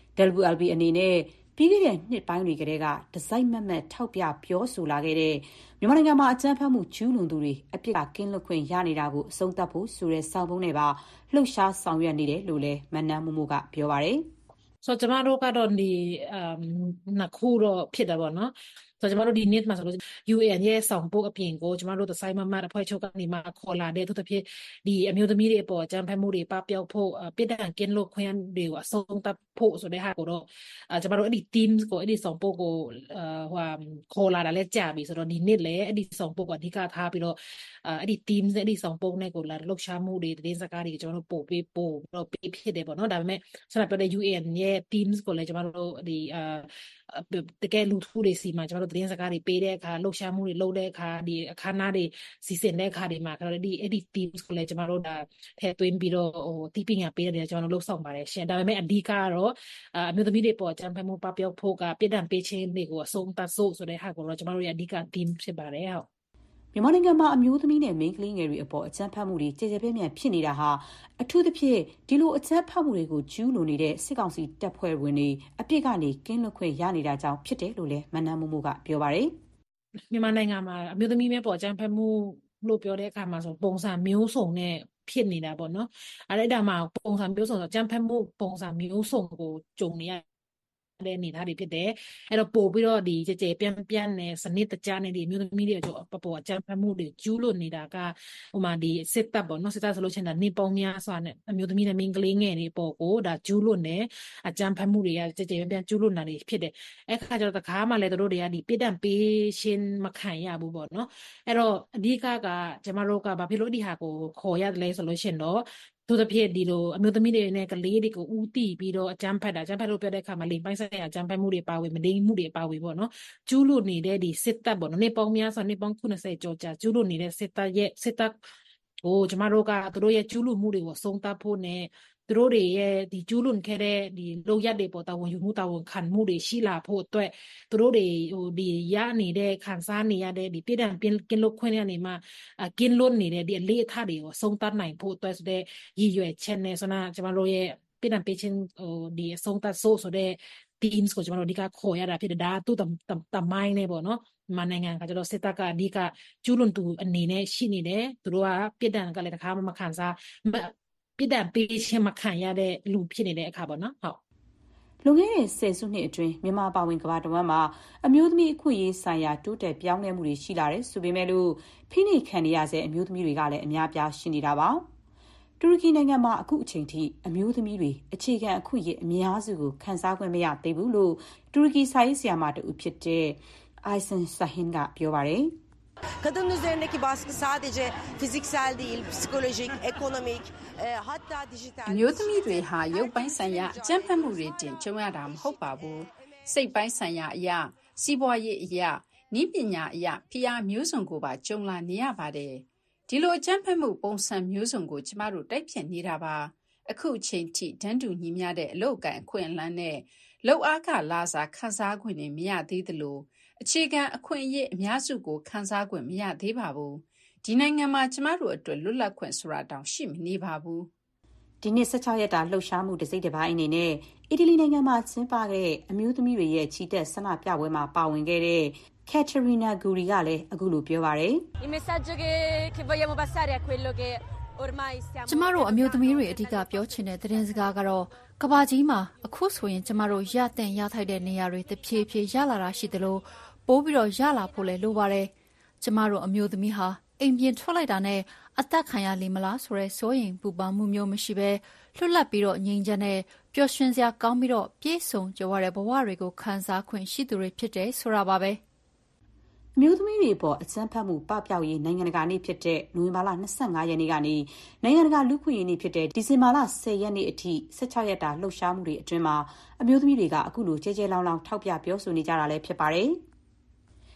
WLB အနေနဲ့ပြီးခဲ့တဲ့နှစ်ပိုင်းတွေကတည်းကဒီဇိုင်းမတ်မတ်ထောက်ပြပြောဆိုလာခဲ့တဲ့မြန်မာနိုင်ငံမှာအကြမ်းဖက်မှုကျူးလွန်သူတွေအပြစ်ကင်းလွတ်ခွင့်ရနေတာကိုအဆုံးသတ်ဖို့ဆိုတဲ့ဆောင်ပုဒ်နဲ့ပါလှုပ်ရှားဆောင်ရွက်နေတယ်လို့လည်းမန်နန်းမိုးမိုးကပြောပါတယ်ဆိုကျမတို့ကတော့ဒီနှစ်ခုတော့ဖြစ်တယ်ပေါ့နော်ဆိုကျမတို့ဒီနေ့မှာဆိုလို့ UN ရဲ့ဆောင်ပုဒ်အပြင်ကိုကျမတို့သဆိုင်မမတ်အဖွဲ့ချုပ်ကနေမှခေါ်လာတဲ့သူတစ်ဖြစ်ဒီအမျိုးသမီးတွေအပေါ်အကြမ်းဖက်မှုတွေပပျောက်ဖို့ပြည်ထောင်ကင်းလို့ခွင့်တွေကိုအဆုံးသတ်ဖို့ဆိုတဲ့ဟာကိုတော့ကျမတို့အဲ့ဒီ teams ကိုအဲ့ဒီဆောင်ပုဒ်ကိုခေါ်လာတာလဲကြာပြီဆိုတော့ဒီနေ့လဲအဲ့ဒီဆောင်ပုဒ်ကိုအဓိကထားပြီးတော့အဲ့ဒီ teams အဲ့ဒီဆောင်ပုဒ်နဲ့ကိုလာလှုပ်ရှားမှုတွေသတင်းစကားတွေကျမတို့ပို့တော့ပေးဖြစ်တယ်ပေါ့နော်ဒါပေမဲ့ဆက်လက်ပြောတဲ့ UN ရဲ့ teams ကိုလည်းကျမတို့ဒီတကယ်လူထုတွေစီမှာကျမတို့သတင်းစကားတွေပေးတဲ့အခါလှုပ်ရှားမှုတွေလုပ်တဲ့အခါဒီအခမ်းအနားတွေစီစဉ်တဲ့အခါတွေမှာကျမတို့ဒီအဲ့ဒီ teams ကိုလည်းကျမတို့ဒါထည့်သွင်းပြီးတော့တီးပညာပေးတဲ့ကျမတို့လှုပ်ဆောင်ပါတယ်ရှင်ဒါပေမဲ့အဓိကကတော့အမျိုးသမီးတွေပေါ်ကျန်းဖက်မှုပပျောက်ဖို့ကပြည်ထောင်ပေးခြင်းတွေကိုအဆုံးသတ်ဖို့ဆိုတဲ့ဟာကိုတော့ကျမတို့ရဲ့အဓိက team ဖြစ်ပါတယ်ဟုတ်မြန်မာနိုင်ငံမှာအမျိုးသမီးနဲ့မိန်းကလေးငယ်တွေအပေါ်အကြမ်းဖက်မှုတွေကြည်ကြဲပြန့်ပြန့်ဖြစ်နေတာဟာအထူးသဖြင့်ဒီလိုအကြမ်းဖက်မှုတွေကိုကျူးလွန်နေတဲ့စစ်ကောင်စီတပ်ဖွဲ့ဝင်တွေအပြစ်ကနေကင်းလွတ်ခွင့်ရနေတာကြောင့်ဖြစ်တယ်လို့လည်းမန်နန်းမိုးမိုးကပြောပါတယ်မြန်မာနိုင်ငံမှာအမျိုးသမီးများပေါ်အကြမ်းဖက်မှုလို့ပြောတဲ့အခါမှာဆိုပုံစံမျိုးစုံနဲ့ဖြစ်နေတာပေါ့နော်အဲ့ဒါမှပုံစံမျိုးစုံဆိုအကြမ်းဖက်မှုပုံစံမျိုးစုံကိုကြုံနေရတဲ့အနေအထားတွေဖြစ်တယ်အဲ့တော့ပို့ပြီးတော့ဒီကြကြပြန့်နဲ့စနစ်တကျနဲ့ဒီမျိုးသမီးတွေပေါ်အကြမ်းဖက်မှုတွေကျူးလွန်နေတာကဟိုမှာဒီစစ်တပ်ပေါ့နော်စစ်တပ်ဆိုလို့ရှိရင်ဒါနေပေါင်းများစွာနဲ့အမျိုးသမီးနဲ့မိန်းကလေးငယ်တွေပေါ်ကိုဒါကျူးလွန်တယ်အကြမ်းဖက်မှုတွေကကြကြပြန့်ကျူးလွန်တာတွေဖြစ်တယ်အဲ့ခါကျတော့တခါမှလည်းတို့တွေကဒီပြည်တံပေးရှင်းမခံရဘူးပေါ့နော်အဲ့တော့အဓိကကကျမတို့ကဘာဖြစ်လို့ဒီဟာကိုခေါ်ရတယ်လဲဆိုလို့ရှိရင်တော့သူတစ်ဖြစ်ဒီလိုအမျိုးသမီးတွေနဲ့ကလေးတွေကိုဦးတည်ပြီးတော့အကြမ်းဖက်လို့ပြောတဲ့အခါမှာလိမ်ပိုင်းဆိုင်ရာအကြမ်းဖက်မှုတွေပါဝင်မဒိမှုတွေပါဝင်ပေါ့နော်ကျူးလွန်နေတဲ့ဒီစစ်တပ်ပေါ့နော်နေပေါင်းများစွာနေပေါင်း90ကျော်ကြာကျူးလွန်နေတဲ့စစ်တပ်ကိုကျမတို့ကသူတို့ရဲ့ကျူးလွန်မှုတွေကိုဆုံးသတ်ဖို့နဲ့သူတို့တွေရဲ့ဒီကျူးလွန်ခဲ့တဲ့ဒီလုပ်ရက်တွေပေါ်တာဝန်ယူမှုတာဝန်ခံမှုတွေရှိလာဖို့အတွက်သူတို့တွေဒီရနေတဲ့ခံစားနေရတဲ့ဒီပြည်ထောင်ကင်းလွတ်ခွင့်ရနေမှာကင်းလွတ်နေတဲ့ဒီအလေးအထားတွေကိုဆုံးသတ်နိုင်ဖို့အတွက်ဆိုတဲ့ရည်ရွယ်ချက်နဲ့ဆိုတော့ကျမတို့ရဲ့ပြည်ထောင်ပေးခြင်းဒီဆုံးသတ်ဆိုတဲ့ teams ကိုကျမတို့အဓိကခေါ်ရတာဖြစ်တယ်ဒါသူ့တမိုင်းနဲ့ပေါ့နော်မြန်မာနိုင်ငံကကျတော့စစ်တပ်ကအဓိကကျူးလွန်သူအနေနဲ့ရှိနေတယ်သူတို့ကပြည်ထောင်ကလည်းတစ်ခါမှမခံစားပြည်ထောင်ပေးခြင်းမခံရတဲ့လူဖြစ်နေတဲ့အခါပေါ့နော်ဟုတ်လွန်ခဲ့တဲ့10စုနှစ်အတွင်းမြန်မာပါဝင်ကမ္ဘာတဝန်းမှာအမျိုးသမီးအခွင့်အရေးဆိုင်ရာတိုးတက်ပြောင်းလဲမှုတွေရှိလာတယ်ဆိုပေမဲ့လို့ဖိနှိပ်ခံရတဲ့အမျိုးသမီးတွေကလည်းအများပြားရှိနေတာပါတူရကီနိုင်ငံမှာအခုအချိန်ထိအမျိုးသမီးတွေအခြေခံအခွင့်အရေးအများစုကိုခန်းစားခွင့်မရသေးဘူးလို့တူရကီစာရေးဆရာမတူဖြစ်တဲ့ Aysin Sahin ကပြောပါတယ် Kadının üzerindeki baskı sadece fiziksel değil, psikolojik, ekonomik, hatta dijital. အမျိုးသမီးတွေဟာရုပ်ပိုင်းဆိုင်ရာအကြမ်းဖက်မှုတွေတင်ကြုံရတာမဟုတ်ပါဘူး။စိတ်ပိုင်းဆိုင်ရာအရာ၊စီးပွားရေးအရာ၊နည်းပညာအရာဖိအားမျိုးစုံကိုပါကြုံလာနေရပါတယ်။ဒီလိုအကြမ်းဖက်မှုပုံစံမျိုးစုံကိုကျမတို့တိုက်ဖြတ်နေတာပါ။အခုအချိန်ထိတန်းတူညီမျှတဲ့အလုပ်အကိုင်အခွင့်အလမ်းနဲ့လုပ်အားခလစာခံစားခွင့်တွေမရသေးသလိုအခြေခံအခွင့်အရေးအများစုကိုခန်းစားခွင့်မရသေးပါဘူးဒီနိုင်ငံမှာကျမတို့အတွက်လွတ်လပ်ခွင့်ဆိုတာတောင်ရှိမနေပါဘူးဒီနေ့16ရက်တာလှုပ်ရှားမှုတစ်စိတ်တစ်ပိုင်းအနေနဲ့အီတလီနိုင်ငံမှာကျင်းပခဲ့တဲ့အမျိုးသမီးတွေရဲ့ချီတက်ဆန္ဒပြပွဲမှာပါဝင်ခဲ့တဲ့ Caterina Guri ကလည်းအခုလိုပြောပါတယ် Il messaggio che vogliamo passare è quello che ormai stiamo ကျမတို့အမျိုးသမီးတွေအဓိကပြောချင်တဲ့သတင်းစကားကတော့ကမ္ဘာကြီးမှာအခုဆိုရင်ကျမတို့ရတဲ့ရထိုက်တဲ့နေရာတွေတဖြည်းဖြည်းရလာတာရှိသလိုပိုးပြီးတော့ရလာဖို့လည်းလိုပါတယ်ကျမတို့အမျိုးသမီးဟာအိမ်ပြင်ထွက်လိုက်တာနဲ့အသက်ခံရလိမ့်မလားဆိုတဲ့စိုးရိမ်ပူပန်မှုမျိုးမရှိဘဲလွတ်လပ်ပြီးတော့ငြိမ်ချမ်းတဲ့ပျော်ရွှင်စရာကောင်းပြီးတော့ပြည့်စုံကြွယ်ဝတဲ့ဘဝတွေကိုခံစားခွင့်ရှိသူတွေဖြစ်တယ်ဆိုတာပါပဲအမျိုးသမီးတွေပေါ်အကြမ်းဖက်မှုပပျောက်ရေးနိုင်ငံတကာနေ့ဖြစ်တဲ့နိုဝင်ဘာလ25ရက်နေ့ကနေနိုင်ငံတကာလူ့ခွင့်ရေးနေ့ဖြစ်တဲ့ဒီဇင်ဘာလ10ရက်နေ့အထိ16ရက်တာလှုပ်ရှားမှုတွေအတွင်းမှာအမျိုးသမီးတွေကအခုလိုကြဲကြဲလောင်းလောင်းထောက်ပြပြောဆိုနေကြတာလည်းဖြစ်ပါတယ်။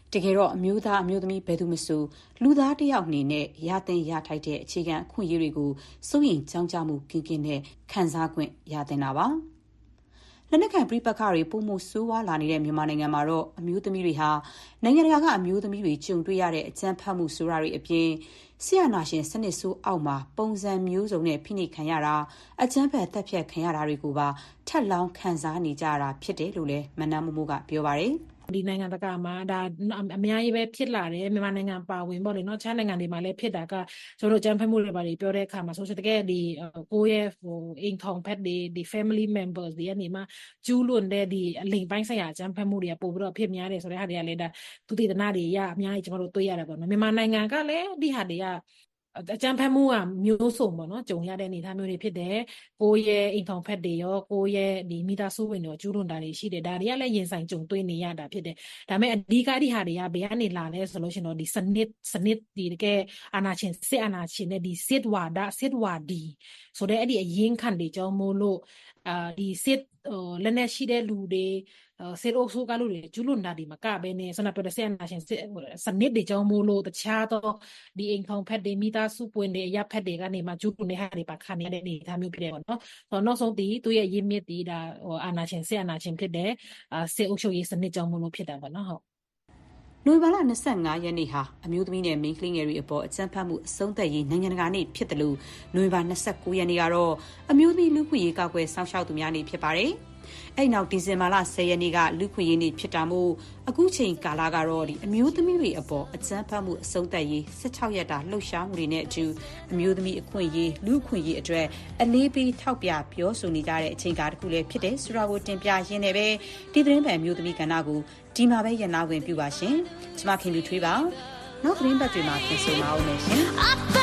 တကယ်တော့အမျိုးသားအမျိုးသမီးဘယ်သူမဆိုလူသားတစ်ယောက်အနေနဲ့ရသင့်ရထိုက်တဲ့အခြေခံအခွင့်အရေးတွေကိုစိုးရိမ်ကြောင်းကြမှုကင်းကင်းနဲ့ခံစားခွင့်ရသင့်တာပါလက်နက်ကိုင်ပဋိပက္ခတွေပုံမှုဆိုးဝါးလာနေတဲ့မြန်မာနိုင်ငံမှာတော့အမျိုးသမီးတွေဟာနိုင်ငံတကာကအမျိုးသမီးတွေကြုံတွေ့ရတဲ့အကြမ်းဖက်မှုဆိုတာတွေအပြင်ဆရာနာရှင်စနစ်ဆိုးအောက်မှာပုံစံမျိုးစုံနဲ့ဖိနှိပ်ခံရတာအကြမ်းဖက်တပ်ဖြတ်ခံရတာတွေကိုပါထပ်လောင်းခံစားနေကြရတာဖြစ်တယ်လို့လည်းမနန်းမိုးမိုးကပြောပါတယ်ဒီနိုင်ငံတကာမှာဒါအများကြီးပဲဖြစ်လာတယ်မြန်မာနိုင်ငံပါဝင်ပေါ့လေနော်ခြားနိုင်ငံတွေမှာလည်းဖြစ်တာကကျွန်တော်တို့ကြမ်းဖက်မှုတွေပါပြောတဲ့အခါမှာဆိုတကယ်ဒီကိုယ့်ရဲ့အိမ်ထောင်ဖက်တွေဒီ family members တွေကနေမှကျူးလွန်တဲ့ဒီအလိမ်ပိုင်းဆိုင်ရာကြမ်းဖက်မှုတွေကပို့ပြီးတော့ဖြစ်များတယ်ဆိုတဲ့ဟာတွေကလည်းဒါသူတည်တနာတွေရအများကြီးကျွန်တော်တို့တွေ့ရတယ်ပေါ့နော်မြန်မာနိုင်ငံကလည်းဒီဟာတွေကအကြမ်းဖက်မှုကမျိုးစုံပေါ့နော်ကြုံရတဲ့အနေအထားမျိုးတွေဖြစ်တယ်ကိုယ့်ရဲ့အိမ်ထောင်ဖက်တွေရောကိုယ့်ရဲ့ဒီမိသားစုဝင်တွေရောကျူးလွန်တာတွေရှိတယ်ဒါတွေကလည်းရင်ဆိုင်ကြုံတွေ့နေရတာဖြစ်တယ်ဒါပေမဲ့အဓိကဒီဟာတွေကဘယ်ကနေလာလဲဆိုလို့ရှိရင်တော့ဒီစနစ်ဒီတကယ်အာဏာရှင်စစ်အာဏာရှင်နဲ့ဒီစစ်ဝါဒီဆိုတဲ့အဲ့ဒီအရင်ခံတွေကြောင့်မို့လို့ဒီစစ်လက်နက်ရှိတဲ့လူတွေစစ်အုပ်စုကလူတွေကျူးလွန်တာဒီမကဘဲနဲ့ဆန္ဒပြတဲ့ဆရာနာရှင်စနစ်တွေကြောင့်မို့လို့တခြားသောဒီအိမ်ထောင်ဖက်တွေမိသားစုပွင့်တွေအရပ်ဖက်တွေကနေမှကျူးလွန်တဲ့ဟာတွေပါခံရတဲ့အနေအထားမျိုးဖြစ်တယ်ပေါ့နော်နောက်ဆုံးဒီသူရဲ့ရင်းမြစ်ဒီဒါအာဏာရှင်စစ်အာဏာရှင်ဖြစ်တဲ့စစ်အုပ်ချုပ်ရေးစနစ်ကြောင့်မို့လို့ဖြစ်တာပေါ့နော်ဟုတ်နိုဝင်ဘာလ25ရက်နေ့ဟာအမျိုးသမီးနဲ့မိန်းကလေးငယ်တွေအပေါ်အကြမ်းဖက်မှုအဆုံးသတ်ရေးနိုင်ငံတကာနေ့ဖြစ်တယ်လို့နိုဝင်ဘာ29ရက်နေ့ကတော့အမျိုးသမီးလူ့ခွင့်ရေးကာကွယ်စောင့်ရှောက်သူများနေ့ဖြစ်ပါတယ်။အဲ့နောက်ဒီဇင်ဘာလ10ရက်နေ့ကလူ့ခွင့်ရေးနေ့ဖြစ်တာမို့အခုချိန်ကာလကတော့ဒီအမျိုးသမီးတွေအပေါ်အကြမ်းဖက်မှုအဆုံးသတ်ရေး16ရက်တာလှုပ်ရှားမှုတွေနဲ့အတူအမျိုးသမီးအခွင့်အရေးလူ့ခွင့်ရေးအတွက်အလေးပေးထောက်ပြပြောဆိုနေကြတဲ့အချိန်ကာလတစ်ခုလည်းဖြစ်တယ်ဆိုတာကိုတင်ပြရင်းနဲ့ပဲဒီသတင်းပန်အမျိုးသမီးကဏ္ဍကိုဒီမှာပဲရနာဝင်ပြုပါရှင်။ကျွန်မခင်လူထွေးပါ။နောက်သတင်းပတ်တွေမှာပြန်ဆုံပါဦးမယ်ရှင်။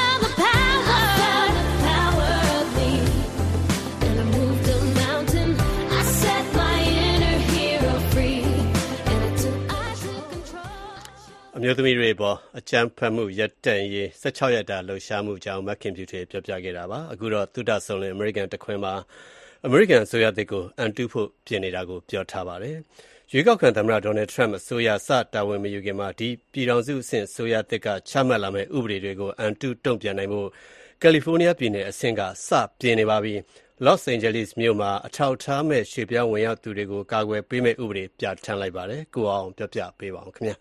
အမျိုးသမီးတွေပေါ်အကြမ်းဖက်မှုရပ်တန့်ရေး16ရက်တာလှုပ်ရှားမှုကြောင့်မခင်ဖြူထွေးပြောပြခဲ့တာပါအခုတော့သုဒဆုံလင်အမေရိကန်တခွင်မှာအမေရိကန်အစိုးရသစ်ကိုအန်တုဖို့ပြင်နေတာကိုပြောထားပါတယ်ရွေးကောက်ခံသမ္မတဒေါ်နယ်ထရမ့်အစိုးရစတာဝန်မယူခင်မှာဒီပြည်ထောင်စုအဆင့်အစိုးရသစ်ကချမှတ်လာမယ့်ဥပဒေတွေကိုအန်တုတုံ့ပြန်နိုင်ဖို့ကယ်လီဖိုးနီးယားပြည်နယ်အဆင့်ကစပြင်နေပါပြီလော့စ်အိန်ဂျလိစ်မြို့မှာအထောက်ထားမဲ့ရွှေ့ပြောင်းဝင်ရောက်သူတွေကိုကာကွယ်ပေးမယ့်ဥပဒေပြဋ္ဌာန်းလိုက်ပါတယ်ကိုအောင်ပြောပြပေးပါအောင်ခင်ဗျာ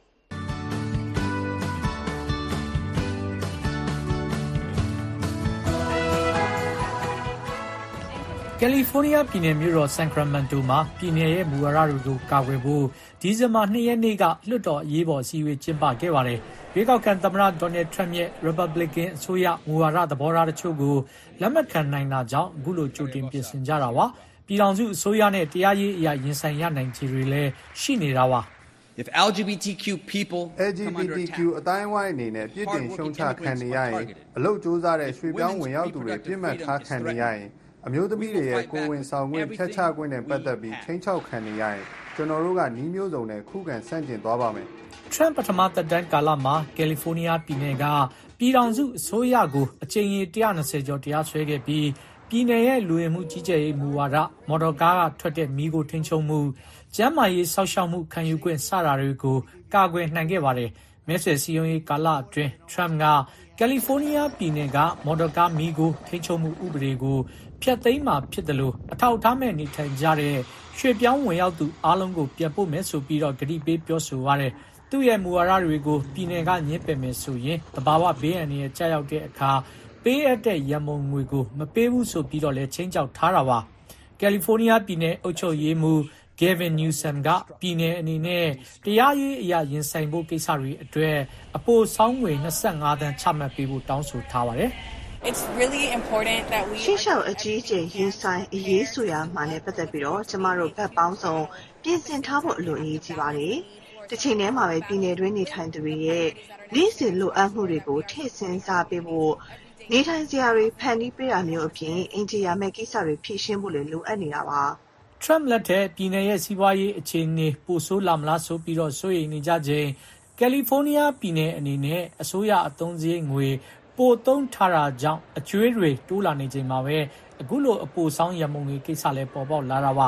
ကယ်လီဖိုးနီးယားပြည်နယ်မြို့တော်ဆန်ခရမန်တိုမှာပြည်နယ်ရဲ့မူဝါဒတွေကိုကာကွယ်ဖို့ဒီဇင်ဘာ2ရက်နေ့ကလွှတ်တော်အရေးပေါ်အစည်းအဝေးကျင်းပခဲ့ပါတယ်။ရွေးကောက်ခံသမ္မတဒေါ်နယ်ထရမ့်ရဲ့ Republican အစိုးရမူဝါဒသဘောထားတချို့ကိုလက်မခံနိုင်တာကြောင့်အခုလိုကြိုတင်ပြင်ဆင်ကြတာပါ။ပြည်ထောင်စုအစိုးရနဲ့တရားရေးအရာရင်ဆိုင်ရနိုင်ခြေတွေလည်းရှိနေတာပါ။ If LGBTQ people LGBTQ အတိုင်းဝိုင်းအနေနဲ့ပြစ်တင်ရှုံချခံနေရရင်အလုပ်ကြိုးစားတဲ့ရွှေ့ပြောင်းဝင်ရောက်သူတွေပြစ်မှတ်ထားခံနေရရင်အမျိုးသမီးတွေရဲ့ကိုယ်ဝန်ဆောင်ခွင့်ဖြတ်ချခွင့်နဲ့ပတ်သက်ပြီးချိန်ချောက်ခံနေရရင်ကျွန်တော်တို့ကနှီးမျိုးစုံနဲ့ခုခံဆန့်ကျင်သွားပါမယ်။ Trump ပထမသက်တမ်းကာလမှာကယ်လီဖိုးနီးယားပြည်နယ်ကပြည်ထောင်စုအစိုးရကိုအကြိမ်ရေ120ကျော်တရားစွဲခဲ့ပြီးပြည်နယ်ရဲ့လူဝင်မှုကြီးကြပ်ရေးမူဝါဒမော်တော်ကားကထွက်တဲ့မီးကိုထိန်းချုပ်မှုကျန်းမာရေးစောင့်ရှောက်မှုခံယူခွင့်စတာတွေကိုကာကွယ်နိုင်ခဲ့ပါတယ်။မဲဆွယ်စည်းရုံးရေးကာလအတွင်း Trump ကကယ်လီဖိုးနီးယားပြည်နယ်ကမော်တော်ကားမီးကိုထိန်းချုပ်မှုဥပဒေကိုဖျက်သိမ်းမှာဖြစ်တယ်လို့အထောက်အထားမဲ့နေထိုင်ကြတဲ့ရွှေ့ပြောင်းဝင်ရောက်သူအားလုံးကိုပြန်ပို့မယ်ဆိုပြီးတော့ဂတိပေးပြောဆိုရတယ်။သူ့ရဲ့မူဝါဒတွေကိုပြည်နယ်ကညှင်းပယ်မယ်ဆိုရင်တဘာဝဘေးအန္တရာယ်ကြောက်တဲ့အခါပေးအပ်တဲ့ရန်ပုံငွေကိုမပေးဘူးဆိုပြီးတော့လည်းချင်းချောက်ထားတာပါ။ကယ်လီဖိုးနီးယားပြည်နယ်အုပ်ချုပ်ရေးမှူးGavin Newsom ကပြည်နယ်အနေနဲ့တရားရေးအရာရင်ဆိုင်ဖို့ကိစ္စတွေအတွက်အပိုဆောင်းငွေ25သန်းချမှတ်ပေးဖို့တောင်းဆိုထားပါတယ်။ It's really important that we ရှေ့လျှောက်အကြီးကျယ်ရင်ဆိုင်အရေးဆိုရမှာနဲ့ပတ်သက်ပြီးတော့ကျမတို့ဘက်ပေါင်းစုံပြင်ဆင်ထားဖို့အလိုအရေးကြီးပါတယ်။တစ်ချိန်တည်းမှာပဲပြည်နယ်တွင်းနေထိုင်သူတွေရဲ့နေ့စဉ်လိုအပ်မှုတွေကိုထည့်စဉ်းစားပေးဖို့နေထိုင်စရာတွေဖန်တီးပေးတာမျိုးအပြင်အင်ဂျီယာမဲ့ကိစ္စတွေဖြည့်ရှင်းဖို့လည်းလိုအပ်နေတာပါ။ Trump လက်ထက်ပြည်နယ်ရဲ့စီးပွားရေးအခြေအနေပိုဆိုးလာမလားဆိုပြီးတော့စိုးရိမ်နေကြချိန်ကယ်လီဖိုးနီးယားပြည်နယ်အနေနဲ့အစိုးရအသုံးစရိတ်ငွေပိုသုံးထားတာကြောင့်အကျွေးတွေတိုးလာနေချိန်မှာပဲအခုလိုအပိုဆောင်းရမုံတွေကိစ္စလည်းပေါ်ပေါက်လာတာပါ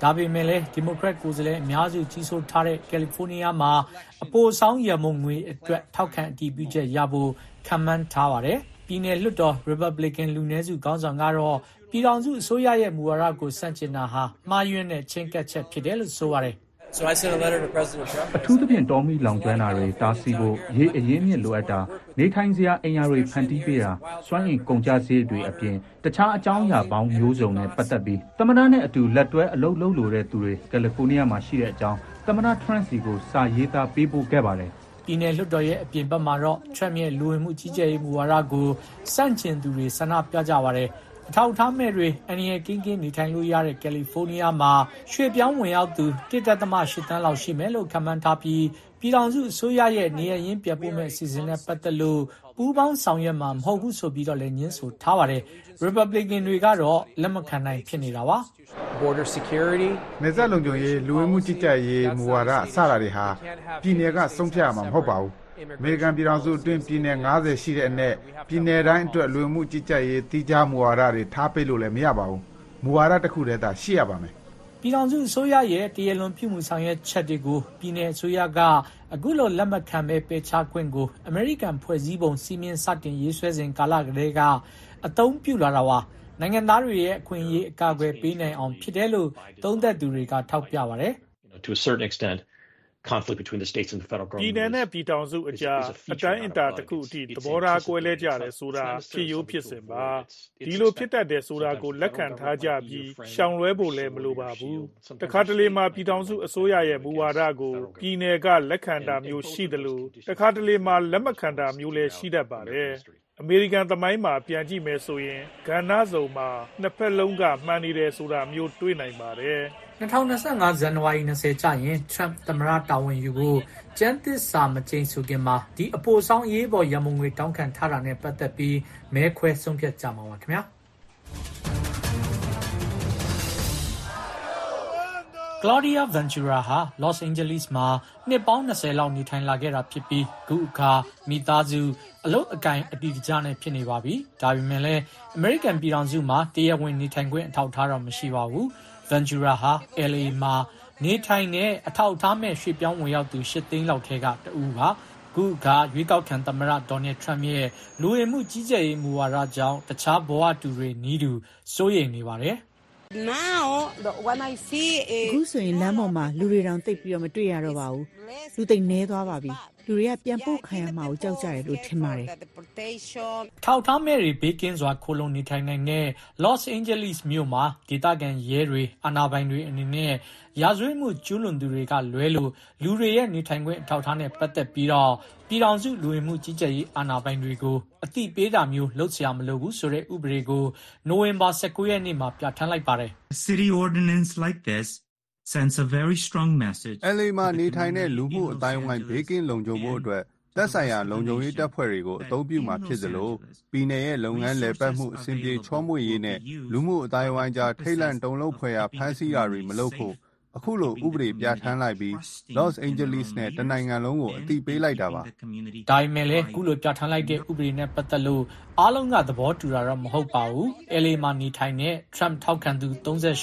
ဒါပေမဲ့လည်းဒီမိုကရက်ကိုယ်စားလှယ်အများစုကြီးစိုးထားတဲ့ကယ်လီဖိုးနီးယားမှာအပိုဆောင်ရမုံငွေအတွက်ထောက်ခံအတည်ပြုချက်ရဖို့ခန့်မှန်းထားပါတယ်။ပြည်နယ်လွှတ်တော် Republican လူနည်းစုခေါင်းဆောင်ကတော့ပြည်ထောင်စုအစိုးရရဲ့မူဝါဒကိုဆန့်ကျင်တာဟာမှားယွင်းတဲ့ချင်းကပ်ချက်ဖြစ်တယ်လို့ဆိုပါတယ်။ So I sent a letter to President Trump. အထူးသဖြင့်တော်မီလောင်ကျွမ်းတာတွေတားဆီးဖို့ရေးအရင်းမြစ်လိုအပ်တာနေထိုင်စရာအိမ်ယာတွေဖန်တီးပေးတာစွမ်းအင်ကုန်ကျစရိတ်တွေအပြင်တခြားအကြောင်းအရာပေါင်းမျိုးစုံနဲ့ပတ်သက်ပြီးသမ္မတနဲ့အတူလက်တွဲအလုပ်လုပ်လိုတဲ့သူတွေကယ်လီဖိုးနီးယားမှာရှိတဲ့အကြောင်းသမ္မတထရန့်စီကိုစာရေးသားပေးပို့ခဲ့ပါတယ်။ပြည်နယ်လွှတ်တော်ရဲ့အပြင်ဘက်မှာတော့ Trump ရဲ့လူဝင်မှုကြီးကြပ်ရေးမူဝါဒကိုစန့်ကျင်သူတွေဆန္ဒပြကြပါတယ်။အထောက်အထားမဲ့တွေအန္တရာယ်ကင်းနေထိုင်လို့ရတဲ့ကယ်လီဖိုးနီးယားမှာရွှေ့ပြောင်းဝင်ရောက်သူ 1.8 သန်းလောက်ရှိမယ်လို့ခန့်မှန်းထားပြီးပြည်ထောင်စုအစိုးရရဲ့နေရရင်းပြပို့မဲ့အစီအစဉ်နဲ့ပတ်သက်လို့ပူးပေါင်းဆောင်ရွက်မှာမဟုတ်ဘူးဆိုပြီးတော့လည်းညှင်းဆိုထားပါတယ်။ Republican တွေကတော့လက်မခံနိုင်ဖြစ်နေတာပါ။ Border security နယ်စပ်လုံခြုံရေးလူဝင်မှုကြီးကြပ်ရေးမူဝါဒစတာတွေဟာပြည်နယ်ကဆုံးဖြတ်ရမှာမဟုတ်ပါဘူး။အမေရိကန်ပြည်ထောင်စုအတွင်းပြည်နယ်90ရှိတဲ့အနက်ပြည်နယ်တိုင်းအတွက်လူဝင်မှုကြီးကြပ်ရေးတိကျမူဝါဒတွေထားပေးလို့လည်းမရပါဘူး။မူဝါဒတစ်ခုတည်းသာရှိရပါမယ်။ပြည်ထောင်စုအစိုးရရဲ့တရားလွန်ပြုမှုဆောင်ရွက်ချက်တွေကိုပြည်နယ်အစိုးရကအခုလိုလက်မခံပဲပယ်ချခွင့်ကိုအမေရိကန်ဖွဲ့စည်းပုံစီမင်းစတင်ရေးဆွဲစဉ်ကာလကတည်းကအသုံးပြုလာတာပါ။နိုင်ငံသားတွေရဲ့အခွင့်အရေးအကာအကွယ်ပေးနိုင်အောင်ဖြစ်တယ်လို့သုံးသပ်သူတွေကထောက်ပြပါတယ်။ To a certain extent conflict between the states and the federal government ပြည်နယ်နဲ့ပြည်ထောင်စုအကြားအတိုင်းအတာတစ်ခုအထိသဘောထားကွဲလဲကြတယ်ဆိုတာဖြစ်ရိုးဖြစ်စဉ်ပါဒီလိုဖြစ်တတ်တဲ့ဆိုတာကိုလက်ခံထားကြပြီးရှောင်လွဲဖို့လည်းမလိုပါဘူးတခါတလေမှာပြည်ထောင်စုအစိုးရရဲ့မူဝါဒကိုပြည်နယ်ကလက်ခံတာမျိုးရှိတယ်လို့တခါတလေမှာလက်မခံတာမျိုးလည်းရှိတတ်ပါတယ်အမေရိကန်သမိုင်းမှာပြန်ကြည့်မယ်ဆိုရင်ကဏ္ဍစုံမှာနှစ်ဖက်လုံးကမှန်နေတယ်ဆိုတာမျိုးတွေ့နိုင်ပါတယ် 2025ဇန်နဝါရီ20ကျရင် Trump သမ္မတတာဝန်ယူဖို့ကျန်းသစ္စာမကျိန်ဆိုခင်မှာဒီအပိုဆောင်ရေးပေါ်ရမုံငွေတောင်းခံထားတာနဲ့ပတ်သက်ပြီးမဲခွဲဆုံးဖြတ်ကြမှာပါခင်ဗျာClaudia Ventura ဟာ Los Angeles မှာနှစ်ပေါင်း20လောက်နေထိုင်လာခဲ့တာဖြစ်ပြီးခုအခါမိသားစုအလုပ်အကိုင်အတည်တကျနဲ့ဖြစ်နေပါပြီ။ဒါပေမဲ့လည်း American ပြည်ထောင်စုမှာတရားဝင်နေထိုင်ခွင့်အထောက်အထားတော့မရှိပါဘူး။ Ventura ဟာ LA မှာနေထိုင်တဲ့အထောက်အထားမဲ့ရွှေ့ပြောင်းဝင်ရောက်သူ8သိန်းလောက်ထဲကတဦးပါ။ခုကရွေးကောက်ခံသမ္မတ Donald Trump ရဲ့လူဝင်မှုကြီးကြပ်ရေးမူဝါဒကြောင့်တခြားဘဝတူတွေနီးတူစိုးရိမ်နေပါတယ်။ Now when I see အခုဆိုရင်လမ်းပေါ်မှာလူတွေတောင်သိပ်ပြီးတော့မတွေ့ရတော့ပါဘူးလူသိပ်နေသွားပါပြီလူတွေကပြန်ပို့ခံရမှာကိုကြောက်ကြတယ်လို့ထင်ပါတယ်ထောက်ထားမဲ့တွေဘေးကင်းစွာခိုလုံနေထိုင်နိုင်တဲ့ Los Angeles မြို့မှာဒေသခံရဲတွေအာဏာပိုင်တွေအနေနဲ့ရာဇဝတ်မှုကျူးလွန်သူတွေကလွဲလို့လူတွေရဲ့နေထိုင်ခွင့်အထောက်အထားနဲ့ပတ်သက်ပြီးတော့ပြည်ထောင်စုလူဝင်မှုကြီးကြပ်ရေးအာဏာပိုင်တွေကိုအသိပေးတာမျိုးလုပ်เสียမလို့ဘူးဆိုတဲ့ဥပဒေကိုနိုဝင်ဘာ19ရက်နေ့မှာပြဋ္ဌာန်းလိုက်ပါတယ် City ordinance like this sends a very strong message. LA မှာနေထိုင်တဲ့လူမှုအတိုင်းအဝိုင်းဘေးကင်းလုံခြုံဖို့အတွက်သက်ဆိုင်ရာလုံခြုံရေးတပ်ဖွဲ့တွေကိုအသုံးပြုမှာဖြစ်သလိုပြည်내ရဲ့လုပ်ငန်းလည်ပတ်မှုအဆင်ပြေချောမွေ့ရေးနဲ့လူမှုအတိုင်းအဝိုင်းကြားထိတ်လန့်တုန်လှုပ်ဖွယ်ရာဖမ်းဆီးတာတွေမလုပ်ဖို့အခုလိုဥပဒေပြဋ္ဌာန်းလိုက်ပြီး Los Angeles နဲ့တနိုင်ငံလုံးကိုအသိပေးလိုက်တာပါ။ဒါပေမဲ့လည်းအခုလိုပြဋ္ဌာန်းလိုက်တဲ့ဥပဒေနဲ့ပတ်သက်လို့အားလုံးကသဘောတူတာတော့မဟုတ်ပါဘူး။ LA မှာနေထိုင်တဲ့ Trump ထောက်ခံသူ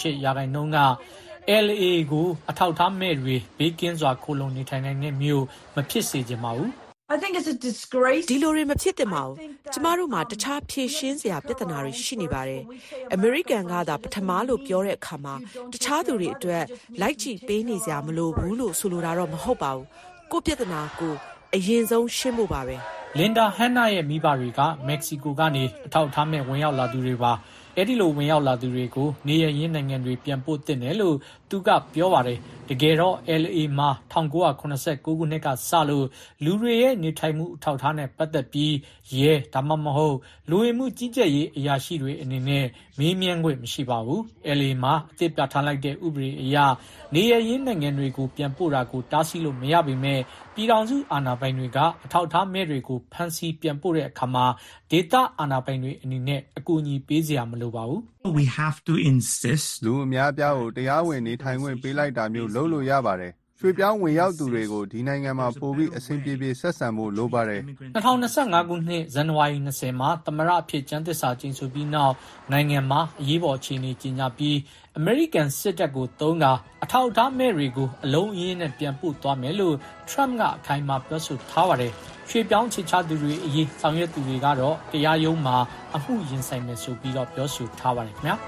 38%ကLA ကိုအထောက်ထားမဲ့တွေဘေးကင်းစွာခိုလုံနေထိုင်နိုင်တဲ့မြို့မဖြစ်စေချင်ပါဘူး I think it's a disgrace ဒီလိုတွေမဖြစ်သင့်ပါဘူးကျမတို့မှာတခြားဖြည့်ရှင်းစရာပြဿနာတွေရှိနေပါတယ်အမေရိကန်ကသာပထမလို့ပြောတဲ့အခါမှာတခြားသူတွေအတွက်လိုက်ကြည့်ပေးနေစရာမလိုဘူးလို့ဆိုလိုတာတော့မဟုတ်ပါဘူးကိုပြဿနာကိုအရင်ဆုံးရှင်းဖို့ပါပဲလင်ဒါဟန်နာရဲ့မိဘတွေကမက္ကဆီကိုကနေအထောက်ထားမဲ့ဝင်ရောက်လာသူတွေပါအဲ့ဒီလိုဝင်ရောက်လာသူတွေကိုနေရရင်းနိုင်ငံတွေပြန်ပို့တင်တယ်လို့သူကပြောပါတယ်တကယ်တော့ LA မှာ1989ခုနှစ်ကစလို့လူတွေရဲ့နေထိုင်မှုအထောက်အထားနဲ့ပတ်သက်ပြီးရဲဒါမှမဟုတ်လူဝင်မှုကြီးကြပ်ရေးအရာရှိတွေအနေနဲ့မေးမြန်းခွင့်မရှိပါဘူး LA မှာအသစ်ပြဋ္ဌာန်းလိုက်တဲ့ဥပဒေအရနေရရင်းနိုင်ငံတွေကိုပြန်ပို့တာကိုတားဆီးလို့မရပေမဲ့ပြည်ထောင်စုအာဏာပိုင်တွေကအထောက်အထားမဲ့တွေကိုဖမ်းဆီးပြန်ပို့တဲ့အခါမှာဒေသအာဏာပိုင်တွေအနေနဲ့အကူအညီပေးစရာမလိုပါဘူး We have to insist လူအများပြားကိုတရားဝင်နေထိုင်ခွင့်ပေးလိုက်တာမျိုးလုပ်လို့ရပါတယ်ရွှေ့ပြောင်းဝင်ရောက်သူတွေကိုဒီနိုင်ငံမှာပိုပြီးအဆင်ပြေပြေဆက်ဆံဖို့လိုပါတယ် 2025 ခုနှစ်ဇန်နဝါရီ 20 မှာသမ္မတအဖြစ်ကျမ်းသစ္စာကျိန်ဆိုပြီးနောက်နိုင်ငံမှာအရေးပေါ်အခြေအနေကြေညာပြီးအမေရိကန်စစ်တပ်ကိုသုံးတာအထောက်အထားမဲ့တွေကိုအလုံးအရင်းနဲ့ပြန်ပို့သွားမယ်လို့ Trump ကအခိုင်အမာပြောဆိုထားပါတယ်။ရွှေ့ပြောင်းချေချသူတွေအရေးဆောင်ရွက်သူတွေကတော့တရားရုံးမှာအမှုရင်ဆိုင်မယ်ဆိုပြီးတော့ပြောဆိုထားပါတယ်ခင်ဗျာ။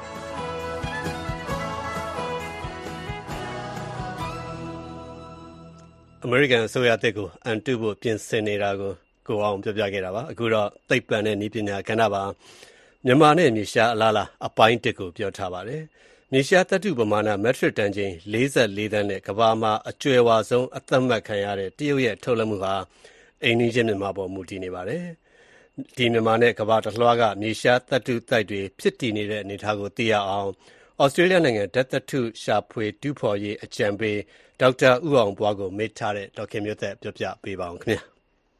အမေရိကန်အစိုးရတပ်ကိုအန်တုဖို့ပြင်ဆင်နေတာကိုအောင်ပြောပြခဲ့တာပါအခုတော့သိပ္ပံနဲ့နည်းပညာကဏ္ဍပါမြန်မာနဲ့မြေရှားအလားလားအပိုင်းတစ်ကိုပြောထားပါတယ်မြေရှားသတ္တုပမာဏမက်ထရစ်တန်ချိန်44သန်းနဲ့ကမ္ဘာမှာအကျွယ်ဝဆုံးအသက်မှတ်ခံရတဲ့တရုတ်ရဲ့ထုတ်လုပ်မှုဟာအိမ်နီးချင်းမြန်မာပေါ်မူတည်နေပါတယ်ဒီမြန်မာနဲ့ကမ္ဘာတစ်လွှားကမြေရှားသတ္တုတိုက်တွေဖြစ်တည်နေတဲ့အနေအထားကိုသိရအောင်ဩစတြေးလျနိုင်ငံဓာတ်သတ္တုရှာဖွေတူးဖော်ရေးအကြံပေးဒေါက်တာဦးအောင်ဘွားကိုမေးထားတဲ့ဒေါက်ခင်မျိုးသက်ပြောပြပေးပါအောင်ခင်ဗျာ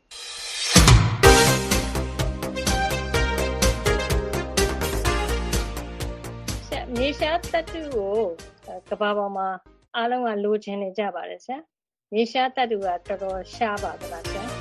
မြေရှားသတ္တုကိုကမ္ဘာပေါ်မှာအားလုံးကလိုချင်နေကြပါတယ်ဆရာမြေရှားသတ္တုကတော်တော်ရှားပါသလားဆရာ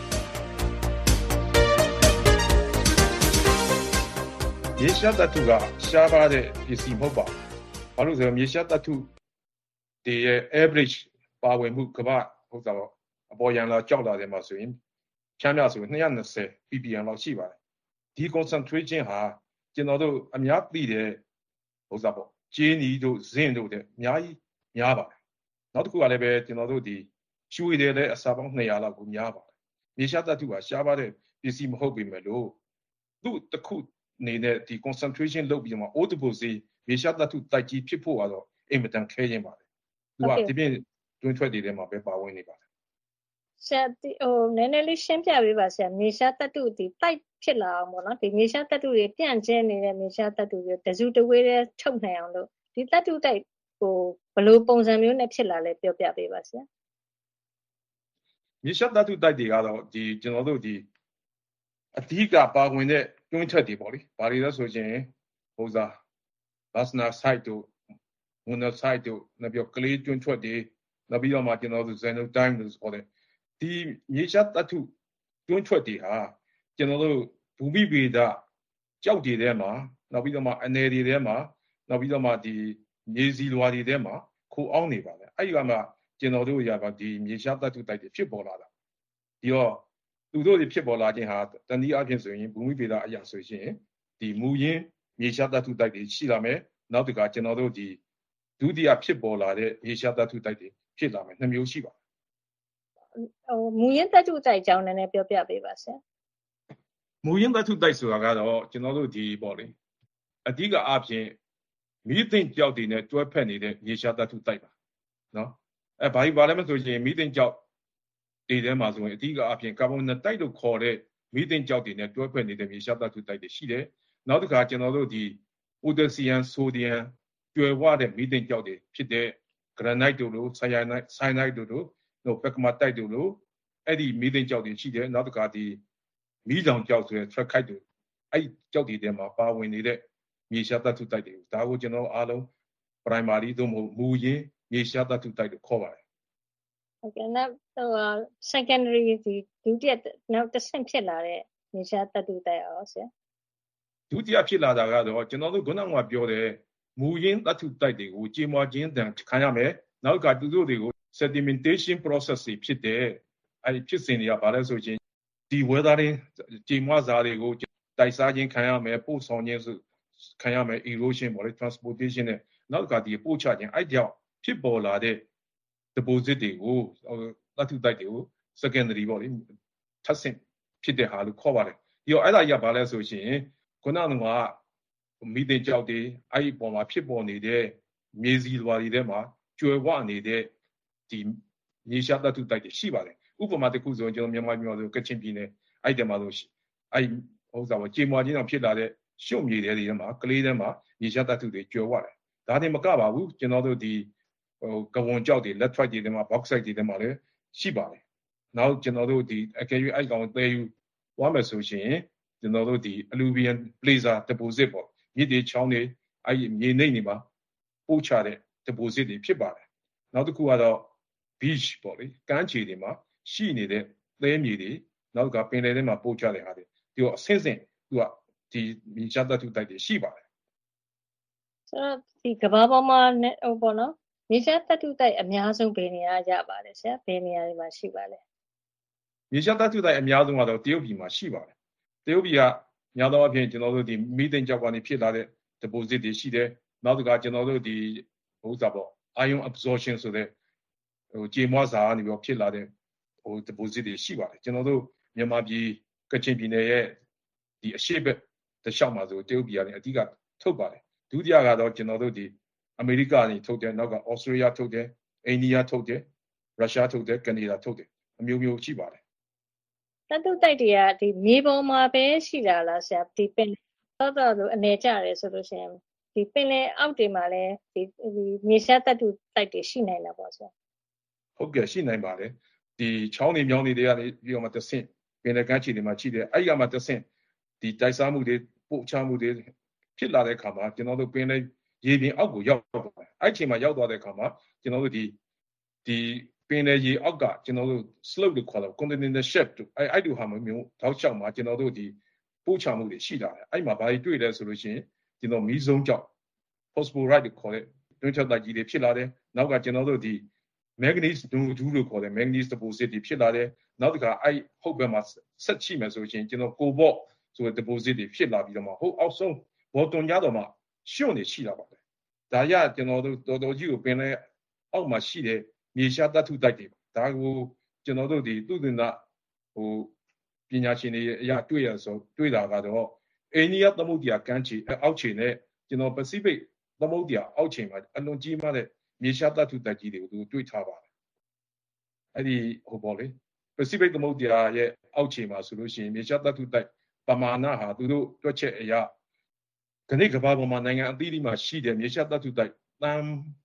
မြေရှားသတ္တုကရှားပါတဲ့ပစ္စည်းမဟုတ်ပါဘူးဘာလို့ဆိုတော့မြေရှားသတ္တုတွေရဲ့ average ပါဝင်မှုကမ္ဘာဟုတ်တာပေါ့အပေါ်ယံလာကြောက်လာတယ်မှာဆိုရင်ချမ်းမြဆို220 ppm လောက်ရှိပါတယ်ဒီ concentration ဟာကျွန်တော်တို့အများသိတဲ့ဟုတ်တာပေါ့ကျင်းနီတို့ဇင်းတို့တဲ့အများကြီးများပါတယ်နောက်တစ်ခုကလည်းပဲကျွန်တော်တို့ဒီရွှေတွေလည်းအစာပေါင်း200လောက်ကိုများပါတယ်မြေရှားသတ္တုကရှားပါတဲ့ပစ္စည်းမဟုတ်ပေမဲ့လို့သူ့တစ်ခုနေနဲ့ဒီ concentration လုပ်ပြီးမှ autopsy မြေရှားသတ္တုတိုက်ကြီးဖြစ်ဖို့ကတော့အင်မတန်ခဲရင်ပါတယ်သူကဒီပြင်တွင်းထွက်တွေထဲမှာပဲပါဝင်နေပါတယ်ဆရာနည်းနည်းလေးရှင်းပြပေးပါဆရာမြေရှားသတ္တုဒီတိုက်ဖြစ်လာအောင်ပေါ့နော်ဒီမြေရှားသတ္တုတွေပြန့်ကျဲနေတဲ့မြေရှားသတ္တုတွေတစုတဝေးတဲ့ထုတ်နိုင်အောင်လို့ဒီသတ္တုတိုက်ကိုဘယ်လိုပုံစံမျိုးနဲ့ဖြစ်လာလဲပြောပြပေးပါဆရာမြေရှားသတ္တုတိုက်တွေကတော့ဒီကျွန်တော်တို့ဒီအဓိကပါဝင်တဲ့တွင်းထွက်တွေပေါ့လေဘာတွေလဲဆိုရင်ဟိုစားဘာစနာဆိုက်တို့မွန်နဆိုက်တို့နောက်ပြီးကလေးတွင်းထွက်တွေနောက်ပြီးတော့မှကျွန်တော်တို့ဇန်နိုတိုင်းလို့ဆိုတဲ့ဒီမြေရှားသတ္တုတွင်းထွက်တွေဟာကျွန်တော်တို့ဘူမိဗေဒကြောက်တွေထဲမှာနောက်ပြီးတော့မှအနေတွေထဲမှာနောက်ပြီးတော့မှဒီမြေစီလွာတွေထဲမှာခိုးအောင်နေပါတယ်အဲ့ဒီကမှကျွန်တော်တို့ရပါဒီမြေရှားသတ္တုတိုက်တွေဖြစ်ပေါ်လာတာဒီတော့သူတို့တွေဖြစ်ပေါ်လာခြင်းဟာတနည်းအားဖြင့်ဆိုရင်ဘူမိဗေဒအရာဆိုရင်ဒီမူရင်းမြေရှားသတ္တုတိုက်တွေရှိလာမယ်နောက်တစ်ခါကျွန်တော်တို့ဒီဒုတိယဖြစ်ပေါ်လာတဲ့မြေရှားသတ္တုတိုက်တွေဖြစ်လာမယ်2မျိုးရှိပါတယ်မူရင်းသတ္တုတိုက်အကြောင်းနည်းနည်းပြောပြပေးပါဆရာမူရင်းသတ္တုတိုက်ဆိုတာကတော့ကျွန်တော်တို့ဒီပေါ့လေအဓိကအားဖြင့်မီးသင်ကြောက်တွေနဲ့တွဲဖက်နေတဲ့မြေရှားသတ္တုတိုက်ပါနော်ဘာလဲမဆိုရင်မီးသင်ကြောက်တွေထဲမှာဆိုရင်အဓိကအားဖြင့်ကာဗွန်တိုက်လို့ခေါ်တဲ့မီးသင်ကြောက်တွေနဲ့တွဲဖက်နေတဲ့မြေရှားသတ္တုတိုက်တွေရှိတယ်နောက်တစ်ခါကျွန်တော်တို့ဒီပိုတက်ဆီယမ်ဆိုဒီယမ်ကျွယ်ဝတဲ့မီးသင်ကြောက်တွေဖြစ်တဲ့ဂရနိုက်တို့လိုဆိုင်းနိုက်တို့လိုပက်ကမာတိုက်တို့လိုအဲ့ဒီမီးသင်ကြောက်တွေရှိတယ်နောက်တစ်ခါဒီမီးတောင်ကြောက်ဆိုတဲ့ trachyte တို့အဲ့ကြောက်တွေထဲမှာပါဝင်နေတဲ့မြေရှားသတ္တုတိုက်တွေဒါကိုကျွန်တော်အားလုံး primary သို့မဟုတ်မူရင်းမြေရှားသတ္တုတိုက်လို့ခေါ်ပါတယ်ဟုတ်ကဲ့နောက်secondary ဒီဒုတိယနောက်တစ်ဆင့်ဖြစ်လာတဲ့မြေရှားသတ္တုတိုက်ရောဆရာဒုတိယဖြစ်လာတာကတော့ကျွန်တော်တို့ခုနကပြောတဲ့မူရင်းသတ္တုတိုက်တွေကိုကြေမွာခြင်းတန်ခံရမယ်နောက်ကသူတို့တွေကို sedimentation process ဖြစ်တဲ့အဲ့ဖြစ်စဉ်တွေကဘာလဲဆိုရင်ဒီ weathering ကြေမွာစာတွေကိုတိုက်စားခြင်းခံရမယ်ပို့ဆောင်ခြင်းခံရမယ် erosion ပေါ့လေ transportation နဲ့နောက်ကဒီပို့ချခြင်းအဲ့ကြောင့်ဖြစ်ပေါ်လာတဲ့ deposit တွေကိုသတ္တုတိုက်တွေကို secondary ပေါ့လေထပ်ဆင့်ဖြစ်တဲ့ဟာလို့ခေါ်ပါတယ်ဒီတော့အဲ့ဒါကြီးကဘာလဲဆိုရင်ခုနကမီးသင်ကြောက်တွေအဲ့ဒီပေါ်မှာဖြစ်ပေါ်နေတဲ့မြေစီလွာတွေထဲမှာကျွယ်ဝနေတဲ့ဒီမြေရှားသတ္တုတိုက်တွေရှိပါတယ်ဥပမာတစ်ခုဆိုရင်ကျွန်တော်မြန်မာပြည်မှာဆိုကချင်ပြည်နယ်အဲ့ဒီမှာဆိုအဲ့ဥစ္စာပေါ့ကြေမွာခြင်းကြောင့်ဖြစ်လာတဲ့ရှုံမြေတွေထဲမှာကလေးထဲမှာမြေရှားသတ္တုတွေကျွယ်ဝတယ်ဒါနဲ့မကပါဘူးကျွန်တော်တို့ဒီကဝွန်ကြောက်တွေ laterite တွေထဲမှာ bauxite တွေထဲမှာလည်းရှိပါတယ်နောက်ကျွန်တော်တို့ဒီအကယ်၍အဲ့ကောင်သဲယူသွားမယ်ဆိုရှင်ကျွန်တော်တို့ဒီ alluvial placer deposit ပေါ့မြစ်တွေချောင်းတွေအဲ့မြေနိမ့်တွေမှာပို့ချတဲ့ deposit တွေဖြစ်ပါတယ်နောက်တစ်ခုကတော့ beach ပေါ့လေကမ်းခြေတွေမှာရှိနေတဲ့သဲမြေတွေနောက်ကပင်လယ်ထဲမှာပို့ချတဲ့ဟာတွေဒီတော့အဆင့်ဆင့်သူကဒီမြေရှားသတ္တုတိုက်တွေရှိပါတယ်ဆိုတော့ဒီကမ္ဘာပေါ်မှာပေါ့နော်မြေရှားသတ္တုတိုက်အများဆုံးဘယ်နေရာရပါလဲဆရာဘယ်နေရာတွေမှာရှိပါလဲမြေရှားသတ္တုတိုက်အများဆုံးကတော့တရုတ်ပြည်မှာရှိပါတယ်တရုတ်ပြည်ကများသောအားဖြင့်ကျွန်တော်တို့ဒီမီးသိန်းကျောက်ကနေဖြစ်လာတဲ့ deposit တွေရှိတယ်နောက်တစ်ခါကျွန်တော်တို့ဒီဥစ္စာပေါ့ ion absorption ဆိုတဲ့ကြေမွားစာကနေပြီးဖြစ်လာတဲ့deposit တွေရှိပါတယ်ကျွန်တော်တို့မြန်မာပြည်ကချင်ပြည်နယ်ရဲ့ဒီအရှိတ်တလျှောက်မှာဆိုတရုတ်ပြည်ကနေအဓိကထုတ်ပါတယ်ဒုတိယကတော့ကျွန်တော်တို့ဒီအမေရိကကနေထုတ်တယ်နောက်ကဩစတြေးလျထုတ်တယ်အိန္ဒိယထုတ်တယ်ရုရှားထုတ်တယ်ကနေဒါထုတ်တယ်အမျိုးမျိုးရှိပါတယ်သတ္တုတိုက်တွေကဒီမြေပေါ်မှာပဲရှိတာလားဆရာဒီပင်တော့လို့အနေကျတယ်ဆိုလို့ရှိရင်ဒီပင်လယ်အောက်တွေမှာလည်းဒီမြေရှားသတ္တုတိုက်တွေရှိနိုင်တာပေါ့ဆရာဟုတ်ကဲ့ရှိနိုင်ပါတယ်ဒီချောင်းတွေမြောင်းတွေကနေပြီးတော့မှတဆင့်ပင်လယ်ကမ်းခြေတွေမှာရှိတယ်အဲ့ဒီကမှတဆင့်ဒီတိုက်စားမှုတွေပို့ချမှုတွေဖြစ်လာတဲ့အခါမှာကျွန်တော်တို့ပင်လယ်ရေပြင်အောက်ကိုရောက်သွားတယ်အဲ့ချိန်မှာရောက်သွားတဲ့အခါမှာကျွန်တော်တို့ဒီပင်လယ်ရေအောက်ကကျွန်တော်တို့ slope လို့ခေါ်တယ် continental shelf အဲ့ဒီဟာမျိုးတောက်လျှောက်မှာကျွန်တော်တို့ဒီပို့ချမှုတွေရှိလာတယ်အဲ့မှာဘာတွေတွေ့လဲဆိုလို့ရှိရင်ကျွန်တော်မီးစုံကြောက် phosphorite လို့ခေါ်တဲ့တွင်းချက်တိုက်ကြီးတွေဖြစ်လာတယ်နောက်ကကျွန်တော်တို့ဒီ manganese ဒူးလို့ခေါ်တယ် manganese deposit တွေဖြစ်လာတယ်နောက်တစ်ခါအဲ့ဟုတ်ဘက်မှာဆက်ချိမယ်ဆိုရင်ကျွန်တော် cobalt ဆိုတဲ့ deposit တွေဖြစ်လာပြီးတော့မှဟုတ်အောက်ဆုံးဘော်တွန်ကြတော့မှရှုံ့နေရှိလာပါတယ်ဒါရကျွန်တော်တို့တော်တော်ကြီးကိုပင်လဲအောက်မှာရှိတဲ့မြေရှားသတ္တုတိုက်တွေဒါကိုကျွန်တော်တို့ဒီသုတေသနပညာရှင်တွေအရာတွေ့ရဆိုတွေ့တာကတော့အိန္ဒိယသမုဒ္ဒရာကမ်းခြေအောက်ခြေနဲ့ကျွန်တော်ပစိဖိတ်သမုဒ္ဒရာအောက်ခြေမှာအလွန်ကြီးမားတဲ့မြေရှားသတ္တုတိုက်ကြီးတွေကိုသူတွေ့ထားပါတယ်အဲ့ဒီပေါ့လေပစိဖိတ်သမုဒ္ဒရာရဲ့အောက်ခြေမှာဆိုလို့ရှိရင်မြေရှားသတ္တုတိုက်ပမာဏဟာသူတို့တွက်ချက်အရာခဏကမ္ဘာပေါ်မှာနိုင်ငံအသီးသီးမှာရှိတဲ့မြေရှားသတ္တုတိုက်တန်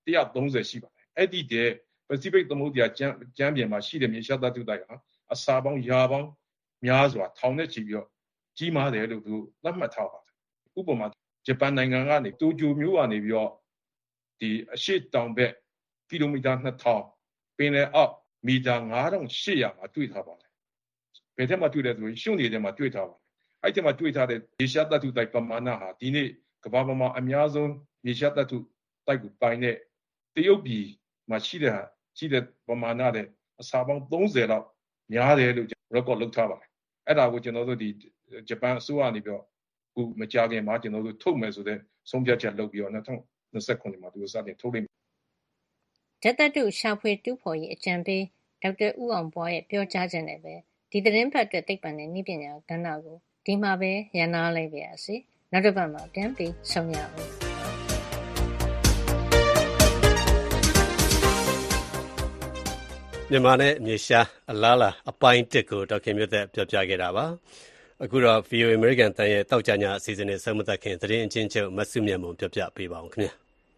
130ရှိပါတယ်အဲ့ဒီတဲ့ပစိဖိတ်သမုဒ္ဒရာကျမ်းပြင်မှာရှိတဲ့မြေရှားသတ္တုတိုက်ဟာအစာပေါင်းရာပေါင်းများစွာထောင်နဲ့ချီပြီးတော့ကြီးမားတယ်လို့သူသတ်မှတ်ထားပါတယ်ဥပမာဂျပန်နိုင်ငံကနေတိုကျိုမြို့ကနေပြီးတော့ဒီအရှိတောင်ဘက်ကီလိုမီတာ2000ပင်လယ်အောက်မီတာ9800မှာတွေ့ထားပါတယ်ဘယ်ထက်မှတွေ့တယ်ဆိုရင်ရှုံနေတဲ့မှာတွေ့ထားပါတယ်အဲ့ဒီမှာတွေ့ထားတဲ့မြေရှားသတ္တုတိုက်ပမာဏဟာဒီနေ့ကမ္ဘာပေါ်မှာအများဆုံးမြေရှားသတ္တုတိုက်ကိုပိုင်တဲ့တရုတ်ပြည်မှာရှိတဲ့ပမာဏတဲ့အစာပေါင်း30လောက်များတယ်လို့ record လုပ်ထားပါတယ်အဲ့ဒါကိုကျွန်တော်တို့ဒီဂျပန်အစိုးရကနေပြီးတော့ခုမကြာခင်မှာကျွန်တော်တို့ထုတ်မယ်ဆိုတဲ့ဆုံးဖြတ်ချက်လုပ်ပြီးတော့2029မှာသူစတင်ထုတ်လိမ့်မယ်ဓာတ်သတ္တုရှာဖွေတူးဖော်ရေးအကြံပေးဒေါက်တာဦးအောင်ပွားရဲ့ပြောကြားချက်နဲ့ပဲဒီသတင်းပတ်အတွက်သိပ္ပံနဲ့နည်းပညာကဏ္ဍကိုဒီမှာပဲရန်နာလိုက်ပါရစေနောက်တစ်ပတ်မှာပြန်ပြီးဆုံရအောင်မြန်မာနဲ့မြေရှားအလားလာအပိုင်း1ကိုဒေါက်ခင်မြတ်သက်ပြောပြခဲ့တာပါအခုတော့ VOA American တန်ရဲ့တောက်ကြညအစီအစဉ်နဲ့ဆုံးမသက်ခင်သတင်းအချင်းချုပ်မဆုမြတ်မုံပြောပြပေးပါအောင်ခင်ဗျာ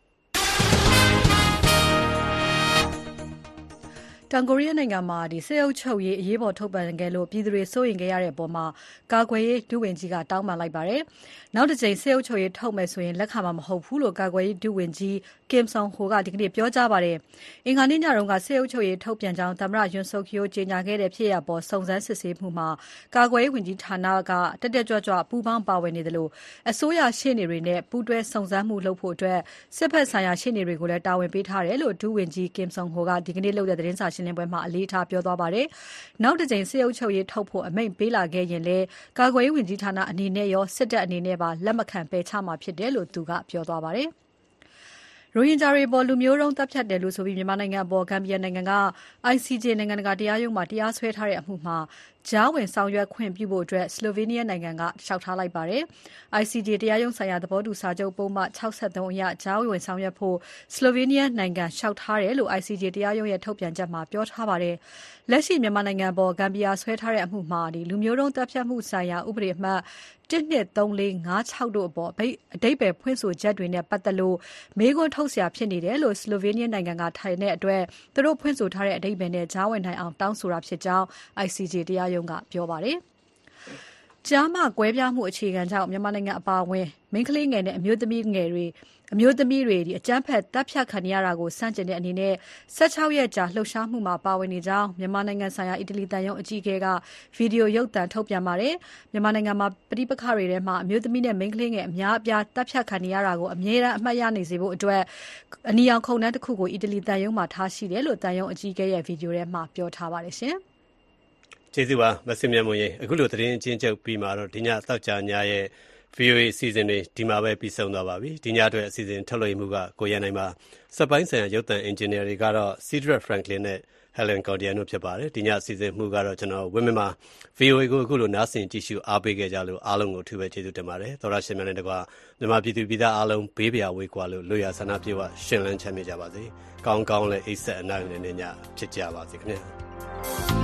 တောင်ကိုရီးယားနိုင်ငံမှာစစ်အုပ်ချုပ်ရေးအရေးပေါ်ထုတ်ပြန်ခဲ့လို့ပြည်သူတွေစိုးရိမ်ခဲ့ရတဲ့အပေါ်မှာကာကွယ်ရေးဒုဝန်ကြီးကတောင်းပန်လိုက်ပါတယ်။နောက်တစ်ကြိမ်စစ်အုပ်ချုပ်ရေးထုတ်မယ်ဆိုရင်လက်ခံမှာမဟုတ်ဘူးလို့ကာကွယ်ရေးဒုဝန်ကြီး Kim Song Ho ကဒီကနေ့ပြောကြားပါတယ်။အင်္ဂါနေ့ညတုန်းကစစ်အုပ်ချုပ်ရေးထုတ်ပြန်ကြောင်းသမ္မတ Yoon Suk Yeol ကြေညာခဲ့တဲ့ဖြစ်ရပ်ပေါ်စုံစမ်းစစ်ဆေးမှုမှာကာကွယ်ရေးဝန်ကြီးဌာနကတက်ကြွပူးပေါင်းပါဝင်နေတယ်လို့အစိုးရရှေ့နေတွေနဲ့ပူးတွဲစုံစမ်းမှုလုပ်ဖို့အတွက်စစ်ဘက်ဆိုင်ရာရှေ့နေတွေကိုလည်းတာဝန်ပေးထားတယ်လို့ဒုဝန်ကြီး Kim Song Ho ကဒီကနေ့လုပ်တဲ့သတင်းစာရှင်းလင်းပွဲမှာအလေးထားပြောသွားပါတယ်။နောက်တစ်ကြိမ်စစ်အုပ်ချုပ်ရေးထုတ်ဖို့အမိန့်ပေးလာခဲ့ရင်လည်းကာကွယ်ရေးဝန်ကြီးဌာနအနေနဲ့ရောစစ်တပ်အနေနဲ့ပါလက်မခံပယ်ချမှာဖြစ်တယ်လို့သူကပြောသွားပါတယ်။ရိုဟင်ဂျာတွေပေါ်လူမျိုးတုံးတပ်ဖြတ်တယ်လို့ဆိုပြီးမြန်မာနိုင်ငံအပေါ်ဂမ်ဘီယာနိုင်ငံက ICJ နိုင်ငံတကာတရားရုံးမှာတရားစွဲထားတဲ့အမှုမှာကြားဝင်ဆောင်ရွက်ခွင့်ပြုဖို့အတွက်ဆလိုဗေးနီးယားနိုင်ငံကလျှောက်ထားလိုက်ပါတယ်။ ICJ တရားရုံးဆိုင်ရာသဘောတူစာချုပ်ပုံမှန်63အရကြားဝင်ဆောင်ရွက်ဖို့ဆလိုဗေးနီးယားနိုင်ငံလျှောက်ထားတယ်လို့ ICJ တရားရုံးရဲ့ထုတ်ပြန်ချက်မှာပြောထားပါတယ်။လက်ရှိမြန်မာနိုင်ငံပေါ်ဂမ်ဘီယာဆွဲထားတဲ့အမှုမှာလူမျိုးတုံးတပ်ဖြတ်မှုဆိုင်ရာဥပဒေအမှတ်123456တို့အပေါ်အဓိပ္ပာယ်ဖွင့်ဆိုချက်တွေနဲ့ပတ်သက်လို့မေးခွန်းထုတ်စရာဖြစ်နေတယ်လို့ဆလိုဗေးနီးယားနိုင်ငံကထိုင်တဲ့အတွက်သူတို့ဖွင့်ဆိုထားတဲ့အဓိပ္ပာယ်နဲ့ကြားဝင်နိုင်အောင်တောင်းဆိုတာဖြစ်ကြောင်း ICJ တရားရုံးကပြောပါတယ်။ကြားမကွဲပြားမှုအခြေခံကြောင့်မြန်မာနိုင်ငံအပါအဝင်မိန်းကလေးငယ်နဲ့အမျိုးသမီးတွေအကြမ်းဖက်တပ်ဖြတ်ခံရတာကိုစန့်ကျင်တဲ့အနေနဲ့16 ရက်ကြာလှုပ်ရှားမှုမှာပါဝင်နေကြောင်းမြန်မာနိုင်ငံဆိုင်ရာအီတလီတန်ယုံအကြီးအကဲကဗီဒီယိုရုပ်သံထုတ်ပြန်ပါတယ်။မြန်မာနိုင်ငံမှာပဋိပက္ခတွေထဲမှာအမျိုးသမီးနဲ့မိန်းကလေးငယ်အများအပြားတပ်ဖြတ်ခံရတာကိုအမြဲတမ်းအမှတ်ရနေစေဖို့အတွက်အနီရောင်ခုံတန်းတစ်ခုကိုအီတလီတန်ယုံမှာထားရှိတယ်လို့တန်ယုံအကြီးအကဲရဲ့ဗီဒီယိုထဲမှာပြောထားပါတယ်ရှင်။ကျေးဇူးပါမဆင်မြတ်မွန်ရေအခုလိုသတင်းအချင်းချုပ်ပြီးမှာတော့ဒီညသောကြာညရဲ့ VOA အစီအစဉ်တွေဒီမှာပဲပြီးဆုံးသွားပါပြီဒီညအတွက်အစီအစဉ်ထုတ်လွှင့်မှုကကိုရန်နိုင်ပါစက်ပိုင်းဆိုင်ရာရုပ်သံအင်ဂျင်နီယာတွေကတော့ Cedric Franklin နဲ့ Helen Cordian တို့ဖြစ်ပါတယ်ဒီညအစီအစဉ်မှုကတော့ကျွန်တော်ဝင်းမင်းပါ VOA ကိုအခုလိုနားဆင်ကြည့်ရှုအားပေးခဲ့ကြလို့အားလုံးကိုအထူးပဲကျေးဇူးတင်ပါတယ်သောရရှင်များနဲ့တကွာမြန်မာပြည်သူပြည်သားအားလုံးဘေးပရာဝေးကွာလို့လွတ်ရာဆန္ဒပြေဝရှင်လန်းချမ်းမြေ့ကြပါစေကောင်းကောင်းလည်းအိပ်ဆက်အနားနဲ့ညဖြစ်ကြပါစေခင်ဗျာ